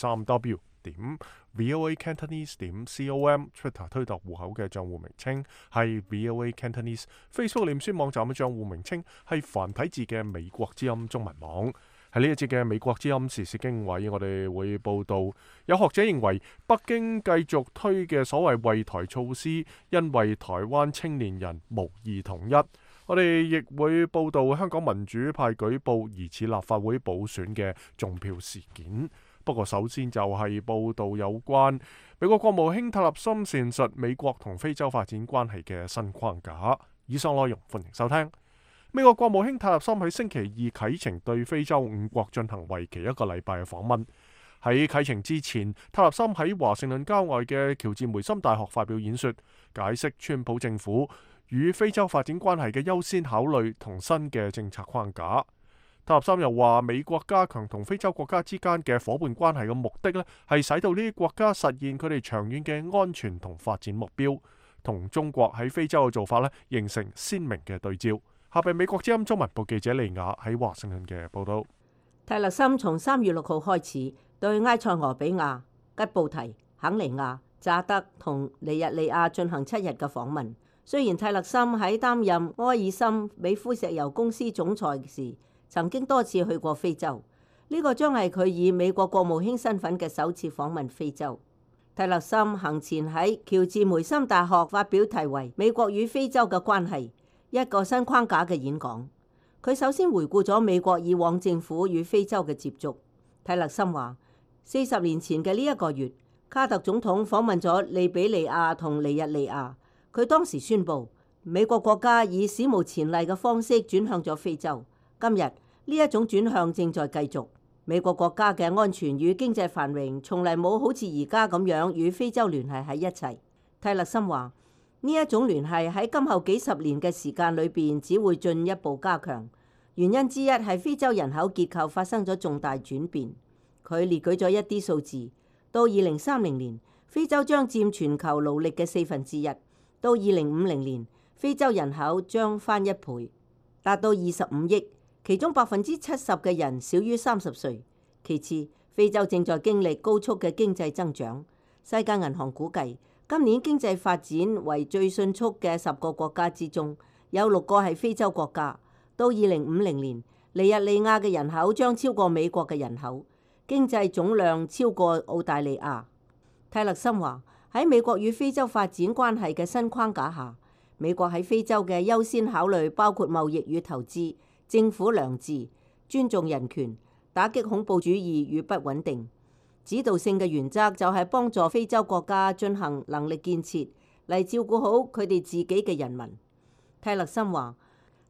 A: 3w.voacantonese.com。Twitter 推特戶口嘅賬戶名稱係 VOA Cantonese。Facebook 臉書網站嘅賬戶名稱係繁體字嘅美國之音中文網。喺呢一節嘅美國之音時事經緯，我哋會報道有學者認為北京繼續推嘅所謂惠台措施，因為台灣青年人無意統一。我哋亦會報道香港民主派舉報疑似立法會補選嘅中票事件。不過首先就係報道有關美國國務卿塔立森闡述美國同非洲發展關係嘅新框架。以上內容歡迎收聽。美國國務卿塔立森喺星期二啟程對非洲5國進行為期1個禮拜嘅訪問。喺啟程之前，塔立森喺華盛頓郊外嘅喬治梅森大學發表演說，解釋川普政府與非洲發展關係嘅優先考慮同新嘅政策框架。塔立森又話，美國加強同非洲國家之間嘅伙伴關係嘅目的呢，係使到呢啲國家實現佢哋長遠嘅安全同發展目標，同中國喺非洲嘅做法呢，形成鮮明嘅對照。下邊美國之音中文部記者利亞喺華盛頓嘅報道。
G: 塔立森從3月6號開始對埃塞俄比亞、吉布提、肯尼亞、乍得同尼日利亞進行7日嘅訪問。雖然塔立森喺擔任埃爾森美孚石油公司總裁時曾經多次去過非洲，呢個將係佢以美國國務卿身份嘅首次訪問非洲。塔立森行前喺喬治梅森大學發表題為《美國與非洲嘅關係》一個新框架嘅演講。佢首先回顧咗美國以往政府與非洲嘅接觸。塔立森話：40年前嘅呢一個月，卡特總統訪問咗利比里亞同尼日利亞。佢當時宣布，美國國家以史無前例嘅方式轉向咗非洲。今日呢一種轉向正在繼續。美國國家嘅安全與經濟繁榮從嚟冇好似而家咁樣與非洲聯繫喺一齊。塔立森話：呢一種聯繫喺今後幾十年嘅時間裏邊只會進一步加強。原因之一係非洲人口結構發生咗重大轉變。佢列舉咗一啲數字，到2030年，非洲將佔全球勞力嘅1/4；到2050年，非洲人口將翻1倍，達到25億，其中70%嘅人少於30歲。其次，非洲正在經歷高速嘅經濟增長。世界銀行估計，今年經濟發展為最迅速嘅10個國家之中，有6個係非洲國家。到2050年，尼日利亞嘅人口將超過美國嘅人口，經濟總量超過澳大利亞。塔立森話：喺美國與非洲發展關係嘅新框架下，美國喺非洲嘅優先考慮包括貿易與投資、政府良治、尊重人權、打擊恐怖主義與不穩定。指導性嘅原則就係幫助非洲國家進行能力建設，嚟照顧好佢哋自己嘅人民。塔立森話：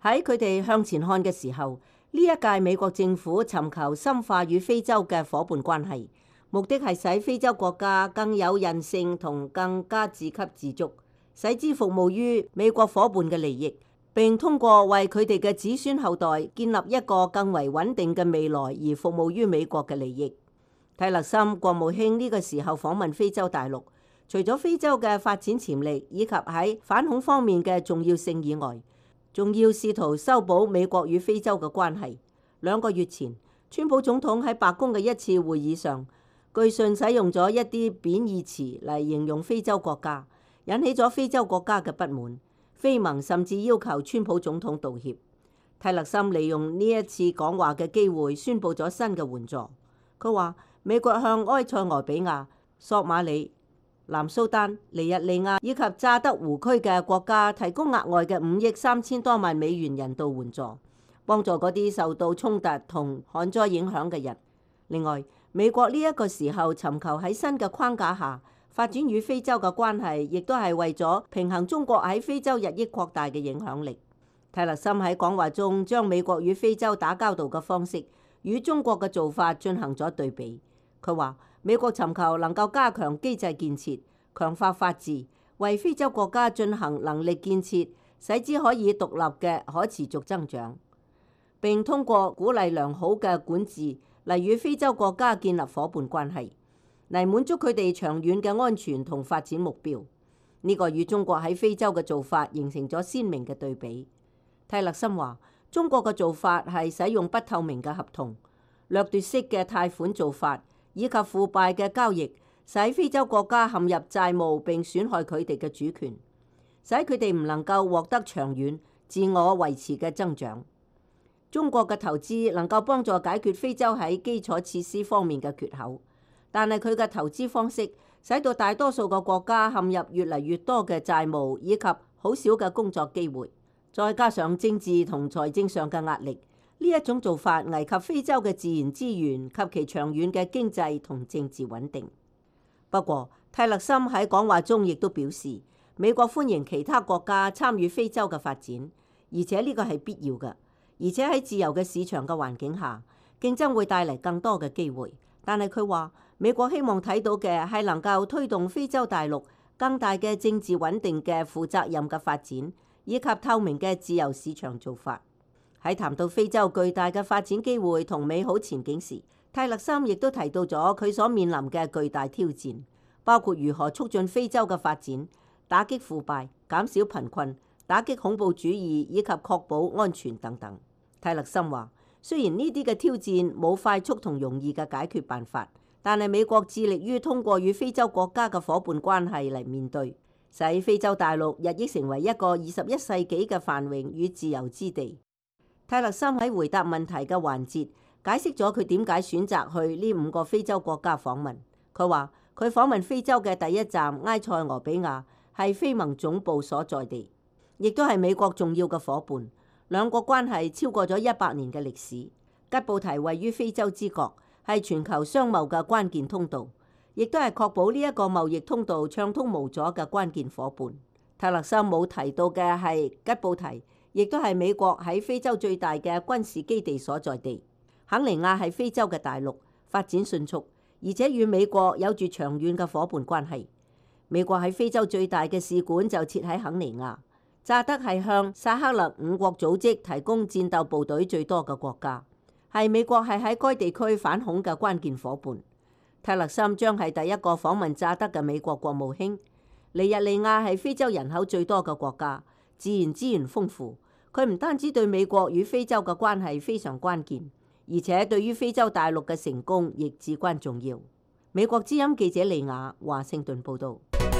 G: 喺佢哋向前看嘅時候，呢一屆美國政府尋求深化與非洲嘅夥伴關係，目的係使非洲國家更有韌性同更加自給自足，使之服務於美國夥伴嘅利益，並通過為佢哋嘅子孫後代建立一個更為穩定嘅未來而服務於美國嘅利益。泰勒森國務卿呢個時候訪問非洲大陸，除咗非洲嘅發展潛力以及喺反恐方面嘅重要性以外，仲要試圖修補美國與非洲嘅關係。2個月前，川普總統喺白宮嘅一次會議上，據信使用咗一啲貶義詞嚟形容非洲國家，引起咗非洲國家嘅不滿。非盟甚至要求川普總統道歉。泰勒森利用呢一次講話嘅機會，宣布咗新嘅援助。佢話美國向埃塞俄比亞、索馬里、南蘇丹、尼日利亞以及乍得湖區嘅國家提供額外嘅5億3千多萬美元人道援助，幫助嗰啲受到衝突同旱災影響嘅人。另外，美國呢一個時候尋求喺新嘅框架下發展與非洲嘅關係，亦都係為咗平衡中國喺非洲日益擴大嘅影響力。泰勒森喺講話中將美國與非洲打交道嘅方式與中國嘅做法進行咗對比。佢話美國尋求能夠加強機制建設，強化法治，為非洲國家進行能力建設，使之可以獨立嘅可持續增長，並通過鼓勵良好嘅管治嚟與非洲國家建立夥伴關係，嚟滿足佢哋長遠嘅安全同發展目標。呢個與中國喺非洲嘅做法形成咗鮮明嘅對比。泰勒森話中國嘅做法係使用不透明嘅合同、掠奪式嘅貸款做法以及腐敗嘅交易，使非洲國家陷入債務並損害佢哋嘅主權，使佢哋唔能夠獲得長遠自我維持嘅增長。中國嘅投資能夠幫助解決非洲喺基礎設施方面嘅缺口，但係佢嘅投資方式使到大多數嘅國家陷入越嚟越多嘅債務以及好少嘅工作機會，再加上政治同財政上嘅壓力，呢一種做法危及非洲嘅自然資源及其長遠嘅經濟同政治穩定。不過，泰勒森喺講話中亦都表示，美國歡迎其他國家參與非洲嘅發展，而且呢個係必要嘅。而且喺自由嘅市場嘅環境下，競爭會帶嚟更多嘅機會。但係佢話，美國希望睇到嘅係能夠推動非洲大陸更大嘅政治穩定嘅負責任嘅發展，以及透明嘅自由市場做法。喺談到非洲巨大嘅發展機會同美好前景時，泰勒森亦都提到咗佢所面臨嘅巨大挑戰，包括如何促進非洲嘅發展、打擊腐敗、減少貧困、打擊恐怖主義以及確保安全等等。泰勒森話：雖然呢啲嘅挑戰冇快速同容易嘅解決辦法，但係美國致力於通過與非洲國家嘅夥伴關係嚟面對，使非洲大陸日益成為一個21世紀嘅繁榮與自由之地。泰勒森喺回答問題嘅環節解釋咗佢點解選擇去呢5個非洲國家訪問。佢話佢訪問非洲嘅第一站埃塞俄比亞係非盟總部所在地，亦都係美國重要嘅夥伴。兩國關係超過咗100年嘅歷史。吉布提位於非洲之角，係全球商貿嘅關鍵通道，亦都係確保呢一個貿易通道暢通無阻嘅關鍵夥伴。泰勒森冇提到嘅係吉布提，亦都係美國喺非洲最大嘅軍事基地所在地。肯尼亞係非洲嘅大陸，發展迅速，而且與美國有住長遠嘅夥伴關係。美國喺非洲最大嘅使館就設喺肯尼亞。乍得係向薩赫勒5國組織提供戰鬥部隊最多嘅國家，係美國係喺該地區反恐嘅關鍵夥伴。泰勒森將係第一個訪問乍得嘅美國國務卿。尼日利亞係非洲人口最多嘅國家，自然資源豐富。佢唔單止對美國與非洲嘅關係非常關鍵，而且對於非洲大陸嘅成功亦至關重要。美國之音記者利亞華盛頓報導。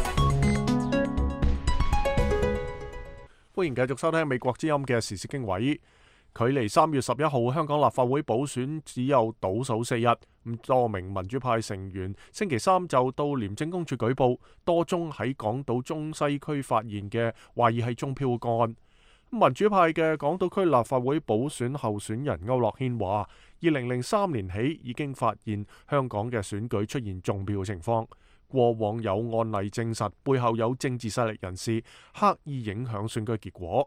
A: 歡迎繼續收聽美國之音嘅時事經緯。距離3月11號香港立法會補選只有倒數4日，多名民主派成員星期三就到廉政公署舉報多宗喺港島中西區發現嘅懷疑係中票個案。民主派嘅港島區立法會補選候選人區諾軒話，2003年起已經發現香港嘅選舉出現中票情況。過往有案例證實背後有政治勢力人士刻意影響選舉結果。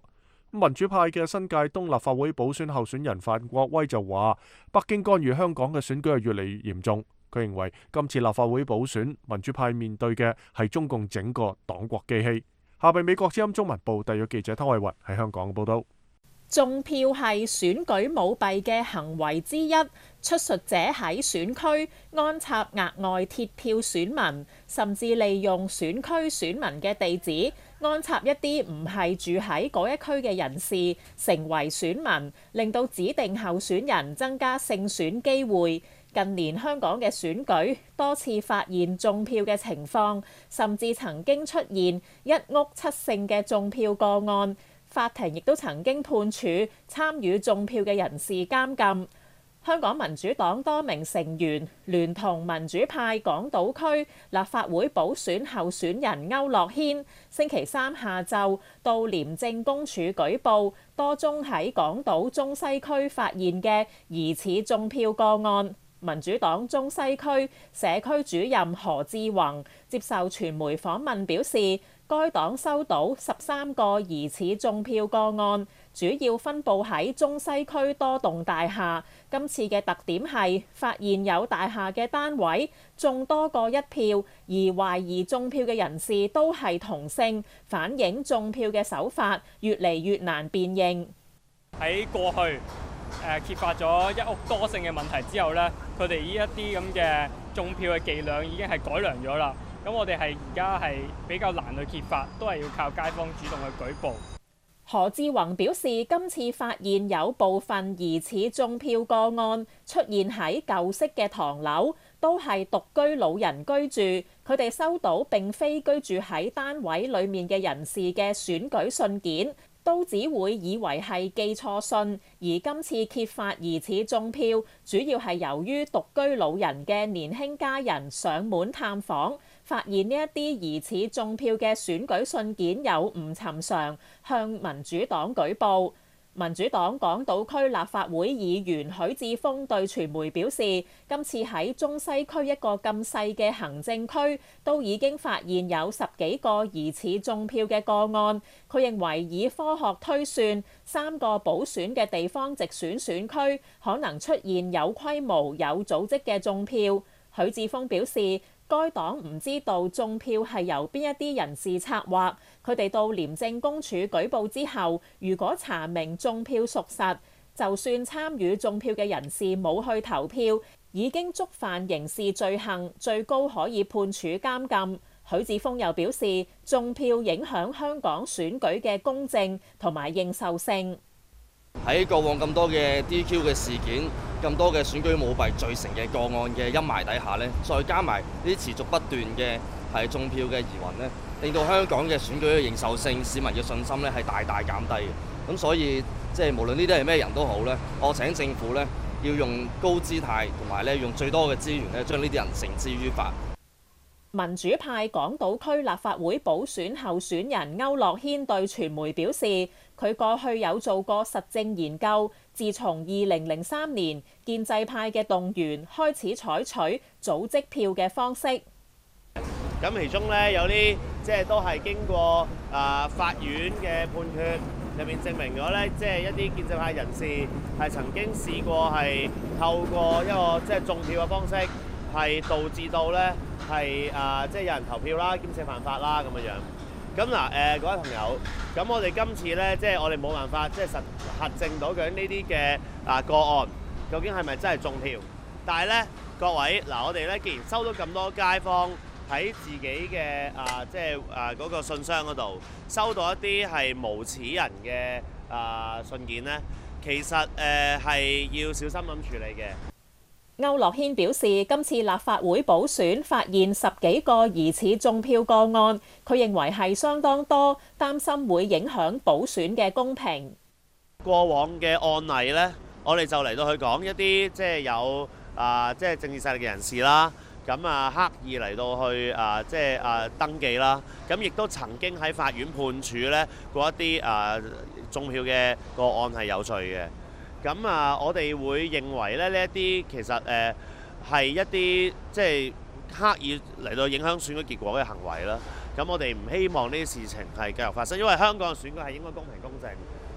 A: 民主派嘅新界東立法會補選候選人范國威就話，北京干預香港嘅選舉係越嚟越嚴重。佢認為今次立法會補選，民主派面對嘅係中共整個黨國機器。下邊美國之音中文部特約記者湯慧雲喺香港報道。
H: 種票係選舉舞弊嘅行為之一，出術者喺選區安插額外鐵票選民，甚至利用選區選民嘅地址安插一啲唔係住喺嗰一區嘅人士成為選民，令到指定候選人增加勝選機會。近年香港嘅選舉多次發現種票嘅情況，甚至曾經出現一屋七勝嘅種票個案。法庭亦都曾經判處參與種票嘅人士監禁。香港民主黨多名成員聯同民主派港島區立法會補選候選人區諾軒，星期三下晝到廉政公署舉報多宗喺港島中西區發現嘅疑似種票個案。民主黨中西區社區主任何志宏接受傳媒訪問表示，該黨收到13個疑似種票個案，主要分佈喺中西區多棟大廈。今次嘅特點係發現有大廈嘅單位種多過一票，而懷疑種票嘅人士都係同性，反映種票嘅手法越嚟越難辨認。
I: 喺過去揭發咗一屋多姓嘅問題之後呢，佢哋呢一啲咁嘅種票嘅伎倆已經係改良咗啦。咁我哋係而家係比較難去揭發，都係要靠街坊主動去舉報。
H: 何志宏表示，今次發現有部分疑似種票個案出現喺舊式嘅唐樓，都係獨居老人居住，佢哋收到並非居住喺單位裡面嘅人士嘅選舉信件，都只會以為係寄錯信。而今次揭發疑似種票，主要係由於獨居老人嘅年輕家人上門探訪，發現呢一啲疑似種票嘅選舉信件有唔尋常，向民主黨舉報。民主黨港島區立法會議員許智峰對傳媒表示，今次喺中西區一個咁細嘅行政區，都已經發現有10幾個疑似種票嘅個案。佢認為以科學推算，3個補選嘅地方直選選區可能出現有規模、有組織嘅種票。許智峰表示，該黨唔知道種票係由邊一啲人士策劃，佢哋到廉政公署舉報之後，如果查明種票屬實，就算參與種票嘅人士冇去投票，已經觸犯刑事罪行，最高可以判處監禁。許智峰又表示，種票影響香港選舉嘅公正同埋認受性。
J: 喺過往咁多嘅 DQ 嘅事件，咁多嘅選舉舞弊罪成嘅個案嘅陰霾底下呢，再加埋呢啲持續不斷嘅係種票嘅疑雲呢，令到香港嘅選舉嘅認受性、市民嘅信心呢係大大減低嘅。咁所以即係無論呢啲係咩人都好呢，我請政府呢要用高姿態同埋呢用最多嘅資源呢，將呢啲人繩之於法。
H: 民主派港島區立法會補選候選人區諾軒對傳媒表示，佢過去有做過實證研究，自從2003年建制派嘅動員開始採取組織票嘅方式。
K: 咁其中呢，有啲即係都係經過法院嘅判決入面證明咗呢，即係一啲建制派人士係曾經試過係透過一個即係種票嘅方式，係導致到呢係即係有人投票啦，兼且犯法啦咁樣樣。咁嗱各位朋友，咁我哋今次呢，即係我哋冇辦法即係實核證到究竟呢啲嘅個案究竟係咪真係種票？但係呢，各位嗱，我哋呢既然收到咁多街坊喺自己嘅即係嗰個信箱嗰度收到一啲係無恥人嘅信件呢，其實係要小心咁處理嘅。
H: 區諾軒表示，今次立法會補選發現10幾個疑似種票個案，佢認為係相當多，擔心會影響補選嘅公平。
K: 過往嘅案例呢，我哋就嚟到去講一啲即係有即係政治勢力嘅人士啦，咁刻意嚟到去即係登記啦，咁亦都曾經喺法院判處呢過一啲種票嘅個案係有罪嘅。咁我哋會認為咧，呢一啲其實係一啲即係刻意嚟到影響選舉結果嘅行為啦。咁我哋唔希望呢啲事情係繼續發生，因為香港嘅選舉係應該公平公正。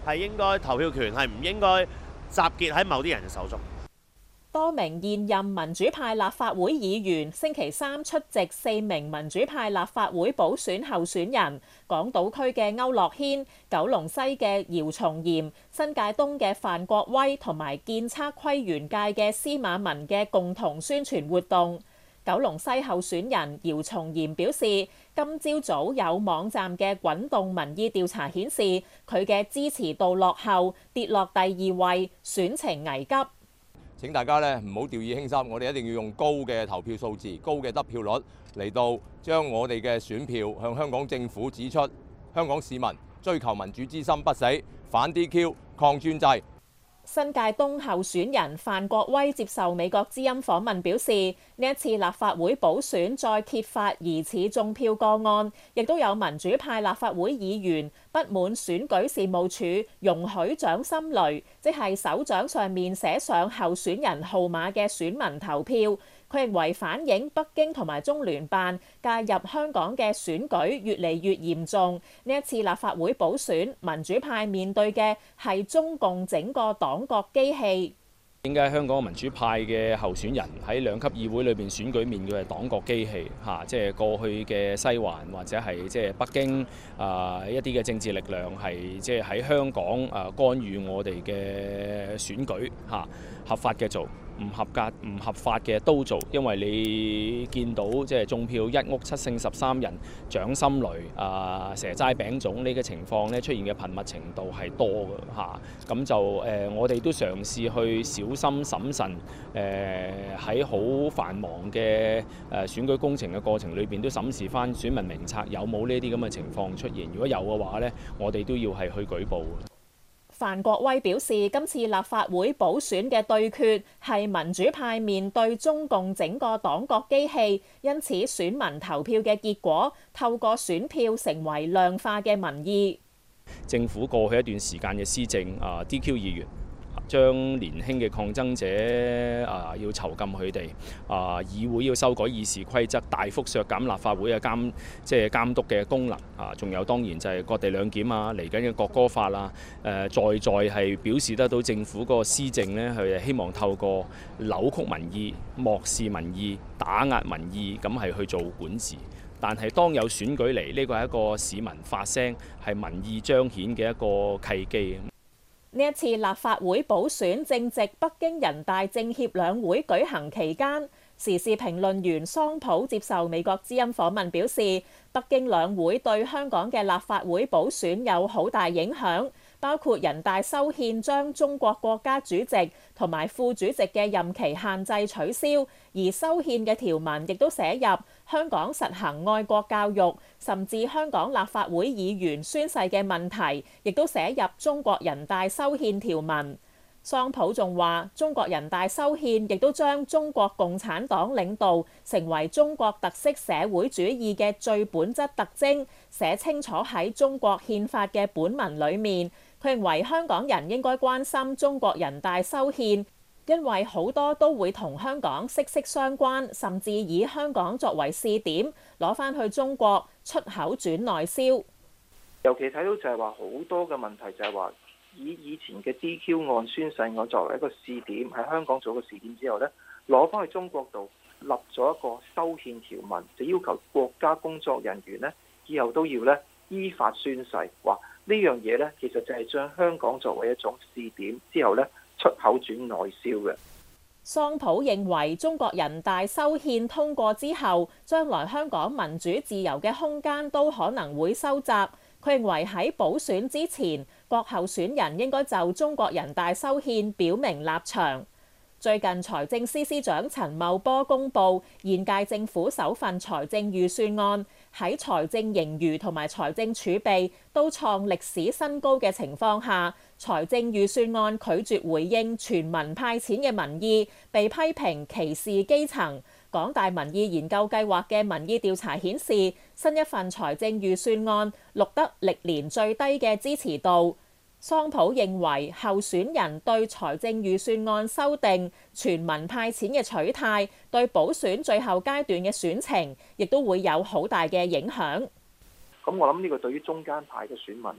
K: 係應該投票權係唔應該集結喺某啲人手中。
H: 多名現任民主派立法會議員星期三出席4名民主派立法會補選候選人，港島區嘅區諾軒、九龍西嘅姚松炎、新界東嘅范國威同埋建測規園界嘅司馬文嘅共同宣傳活動。九龍西候選人姚松炎表示，今朝早有網站嘅滾動民意調查顯示，佢嘅支持度落後，跌落第2位，選情危急。
L: 請大家咧唔好掉以輕心，我哋一定要用高嘅投票數字、高嘅得票率嚟到將我哋嘅選票向香港政府指出，香港市民追求民主之心不死，反 DQ、抗專制。
H: 新界東候選人范國威接受美國之音訪問表示，呢一次立法會補選再揭發疑似中票個案，亦都有民主派立法會議員不滿選舉事務處容許掌心雷，即係手掌上面寫上候選人號碼嘅選民投票。佢認為反映北京同埋中聯辦介入香港嘅選舉越嚟越嚴重。呢一次立法會補選，民主派面對嘅係中共整個黨國機器。
M: 點解香港民主派嘅候選人喺2級議會裏邊選舉面對係黨國機器嚇？即係過去嘅西環或者係即係北京一啲嘅政治力量係即係喺香港干預我哋嘅選舉嚇，合法嘅做，唔合法嘅都做，因為你見到即係中票一屋7勝13人掌心雷蛇齋餅粽呢個情況咧出現嘅頻密程度係多嘅嚇，咁就我哋都嘗試去小心審慎喺好繁忙嘅選舉工程嘅過程裏邊都審視翻選民名冊有冇呢啲咁嘅情況出現，如果有嘅話咧，我哋都要係去舉報。
H: 范國威表示，今次立法會補選嘅對決係民主派面對中共整個黨國機器，因此選民投票嘅結果透過選票成為量化嘅民意。
M: 政府過去一段時間嘅施政DQ 議員，將年輕嘅抗爭者要囚禁佢哋，議會要修改議事規則，大幅削減立法會嘅監督嘅功能，仲有當然就係割地兩檢嚟緊嘅國歌法在係表示得到政府個施政呢，佢希望透過扭曲民意、漠視民意、打壓民意，咁係去做管治。但係當有選舉嚟，呢個係一個市民發聲，係民意彰顯嘅一個契機。
H: 呢一次立法會補選正值北京人大政協兩會舉行期間，時事評論員桑普接受美國之音訪問表示，北京兩會對香港嘅立法會補選有好大影響，包括人大修憲將中國國家主席同埋副主席嘅任期限制取消，而修憲嘅條文亦都寫入香港實行愛國教育，甚至香港立法會議員宣誓嘅問題，亦都寫入中國人大修憲條文。桑普仲話，中國人大修憲亦都將中國共產黨領導成為中國特色社會主義嘅最本質特徵，寫清楚喺中國憲法嘅本文裡面。佢認為香港人應該關心中國人大修憲，因為好多都會同香港息息相關，甚至以香港作為試點，攞返去中國出口轉內銷。
N: 尤其睇到就係話好多嘅問題就係話，以前嘅 DQ 案、宣誓案作為一個試點，喺香港做個試點之後呢，攞翻去中國度立咗一個修憲條文，就要求國家工作人員呢以後都要呢依法宣誓。話呢樣嘢呢，其實就係將香港作為一種試點之後呢出口轉內銷嘅。
H: 桑普認為中國人大修憲通過之後，將來香港民主自由嘅空間都可能會收窄。佢認為喺補選之前，各候選人應該就中國人大修憲表明立場。最近財政司司長陳茂波公布現屆政府首份財政預算案，喺財政盈餘同埋財政儲備都創歷史新高嘅情況下，財政預算案拒絕回應全民派錢嘅民意，被批評歧視基層。港大民意研究計劃嘅民意調查顯示，新一份財政預算案錄得歷年最低嘅支持度。桑普認為候選人對財政預算案修訂、全民派錢嘅取態，對補選最後階段嘅選情，亦都會有好大嘅影響。
N: 咁我諗呢個對於中間派嘅選民呢，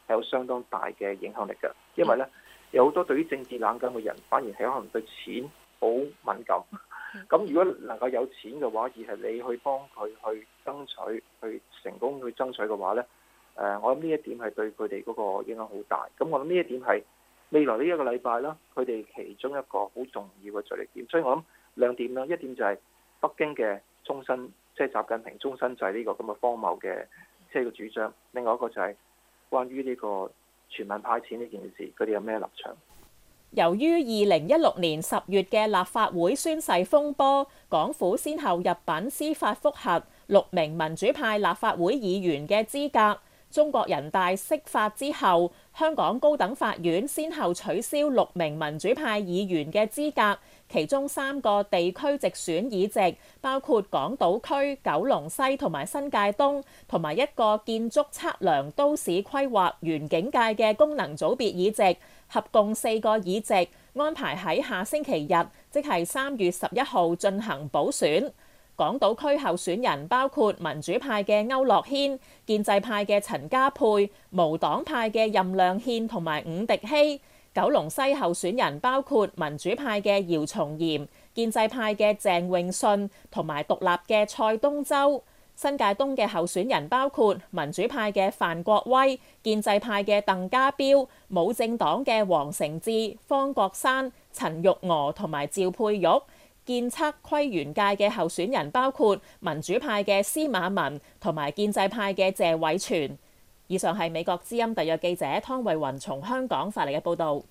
N: 係有相當大嘅影響力嘅，因為咧有好多對於政治冷感嘅人，反而係可能對錢好敏感。咁如果能夠有錢嘅話，而係你去幫佢去爭取，去成功去爭取嘅話咧，我諗呢一點係對佢哋嗰個影響好大。咁我諗呢一點係未來呢一個禮拜啦，佢哋其中一個好重要嘅着力點。所以我諗兩點啦，一點就係北京嘅終身，即係習近平終身制呢個咁嘅荒謬嘅即係個主張。另外一個就係關於呢個全民派錢呢件事，佢哋有咩立場？
H: 由於2016年10月嘅立法會宣誓風波，港府先後入稟司法覆核6名民主派立法會議員嘅資格。中國人大釋法之後，香港高等法院先後取消6名民主派議員嘅資格，其中3個地區直選議席，包括港島區、九龍西同埋新界東，同埋1個建築測量、都市規劃、園境界嘅功能組別議席，合共4個議席，安排喺下星期日，即係3月11號進行補選。港島區候選人包括民主派嘅區諾軒、建制派嘅陳家佩、無黨派嘅任亮憲同埋伍迪希。九龍西候選人包括民主派嘅姚松炎、建制派嘅鄭泳舜同埋獨立嘅蔡東洲。新界東嘅候選人包括民主派嘅范國威、建制派嘅鄧家彪、冇政黨嘅黃成智、方國珊、陳玉娥同埋趙佩玉。建測規園界嘅候選人包括民主派嘅司馬文同埋建制派嘅謝偉銓。以上係美國之音特約記者湯慧雲從香港發嚟嘅報導。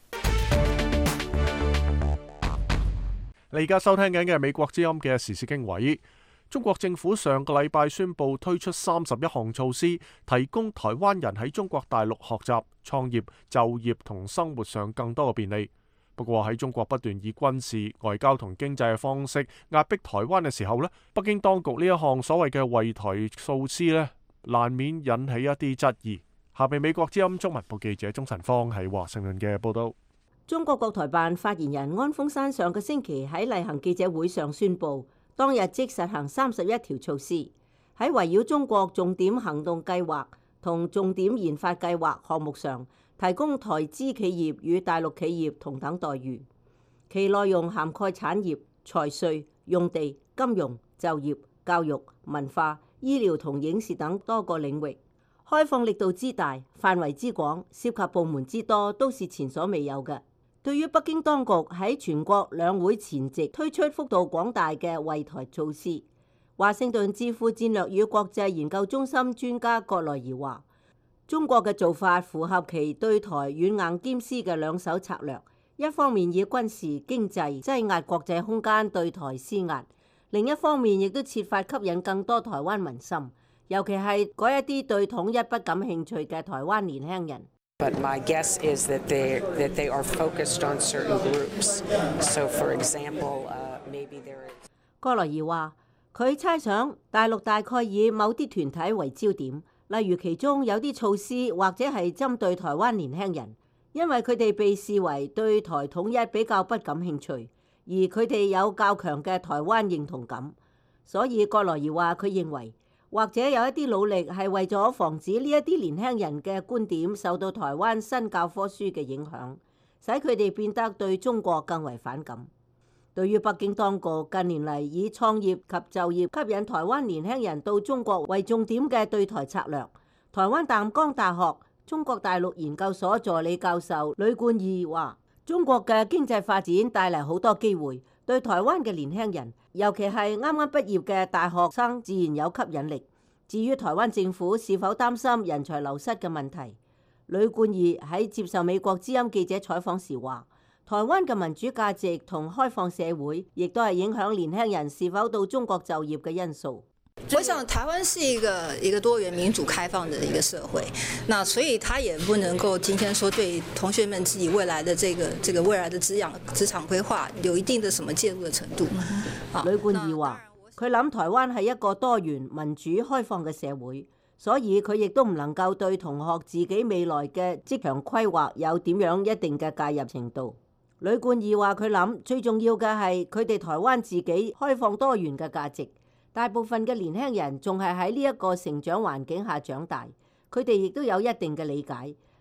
A: 你而家收聽緊嘅係美國之音嘅時事經緯。中國政府上個禮拜宣布推出31項措施，提供台灣人喺中國大陸學習、創業、就業同生活上更多嘅便利。不過喺中國不斷以軍事、外交同經濟嘅方式壓迫台灣嘅時候呢，北京當局呢一項所謂嘅惠台措施呢，難免引起一啲質疑。下面美國之音中文部記者鍾晨芳喺華盛頓嘅報道。
G: 中國國台辦發言人安峰山上個星期喺例行記者會上宣布，當日即實行31條措施，喺圍繞中國重點行動計劃同重點研發計劃項目上，提供台資企業與大陸企業同等待遇，其內容涵蓋產業、財稅、用地、金融、就業、教育、文化、醫療同影視等多個領域，開放力度之大、範圍之廣、涉及部門之多，都是前所未有嘅。對於北京當局喺全國兩會前夕推出幅度廣大嘅惠台措施，華盛頓智庫戰略與國際研究中心專家葛萊儀話：中國嘅做法符合其對台軟硬兼施嘅兩手策略，一方面以軍事經濟擠壓國際空間對台施壓，另一方面亦都設法吸引更多台灣民心，尤其係嗰一啲對統一不感興趣嘅台灣年輕人。
O: But my guess is that they are focused on certain groups. So, for example, maybe there is.
G: 葛萊儀話：佢猜想大陸大概以某啲團體為焦點。例如其中有啲措施或者係針對台灣年輕人，因為佢哋被視為對台統一比較不感興趣，而佢哋有較強嘅台灣認同感，所以葛萊儀話佢認為或者有一啲努力係為咗防止呢一啲年輕人嘅觀點受到台灣新教科書嘅影響，使佢哋變得對中國更為反感。對於北京當局近年嚟以創業及就業吸引台灣年輕人到中國為重點嘅對台策略，台灣淡江大學中國大陸研究所助理教授呂冠義話：中國嘅經濟發展帶嚟好多機會，對台灣嘅年輕人，尤其係啱啱畢業嘅大學生，自然有吸引力。至於台灣政府是否擔心人才流失嘅問題，呂冠義喺接受美國之音記者採訪時話：台灣嘅民主價值同開放社會，亦都係影響年輕人是否到中國就業嘅因素。
P: 我想台灣是一個多元民主開放的一個社會，那所以他也不能夠今天說對同學們自己未來的這個未來的職場規劃有一定的什麼介入的程度。
G: 呂冠義話：佢諗台灣係一個多元民主開放嘅社會，所以佢亦都唔能夠對同學自己未來嘅職場規劃有點樣一定嘅介入程度。呂冠義話：佢諗最重要嘅係佢哋台灣自己開放多元嘅價值。大部分嘅年輕人仲係喺呢一個成長環境下長大，佢哋亦都有一定嘅理解，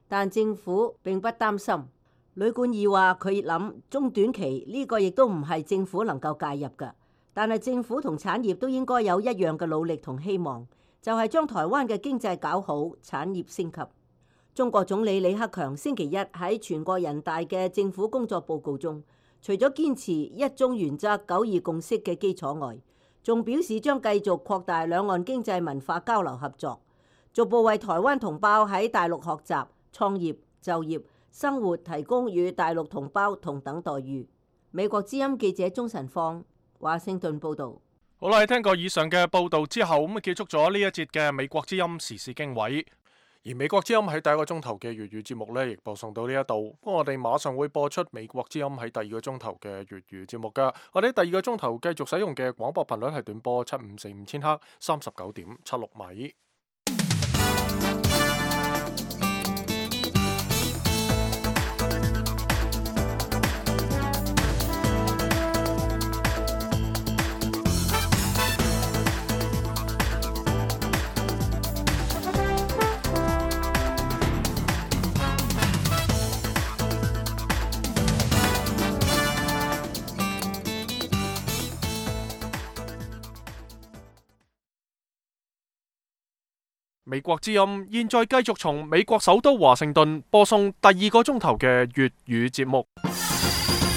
G: 但政府並不擔心。呂冠義話佢諗中短期呢個亦都唔係政府能夠介入㗎，但係政府同產業都應該有一樣嘅努力同希望，就係將台灣嘅經濟搞好，產業升級。中國總理李克強星期一喺全國人大嘅政府工作報告中，除咗堅持一中原則、九二共識嘅基礎外，仲表示將繼續擴大兩岸經濟文化交流合作，逐步為台灣同胞喺大陸學習、創業、就業、生活提供與大陸同胞同等待遇。美國之音記者鍾晨芳，華盛頓報導。
A: 好啦，聽過以上嘅報導之後，咁結束咗呢一節嘅美國之音時事經緯。而美國之音喺第一個鐘頭嘅粵語節目呢，亦播送到呢一度。不過我哋馬上會播出美國之音喺第二個鐘頭嘅粵語節目㗎。我哋第二個鐘頭繼續使用嘅廣播頻率係短波7545千赫39.76米。美國之音現在繼續從美國首都華盛頓播送第二個鐘頭嘅粵語節目。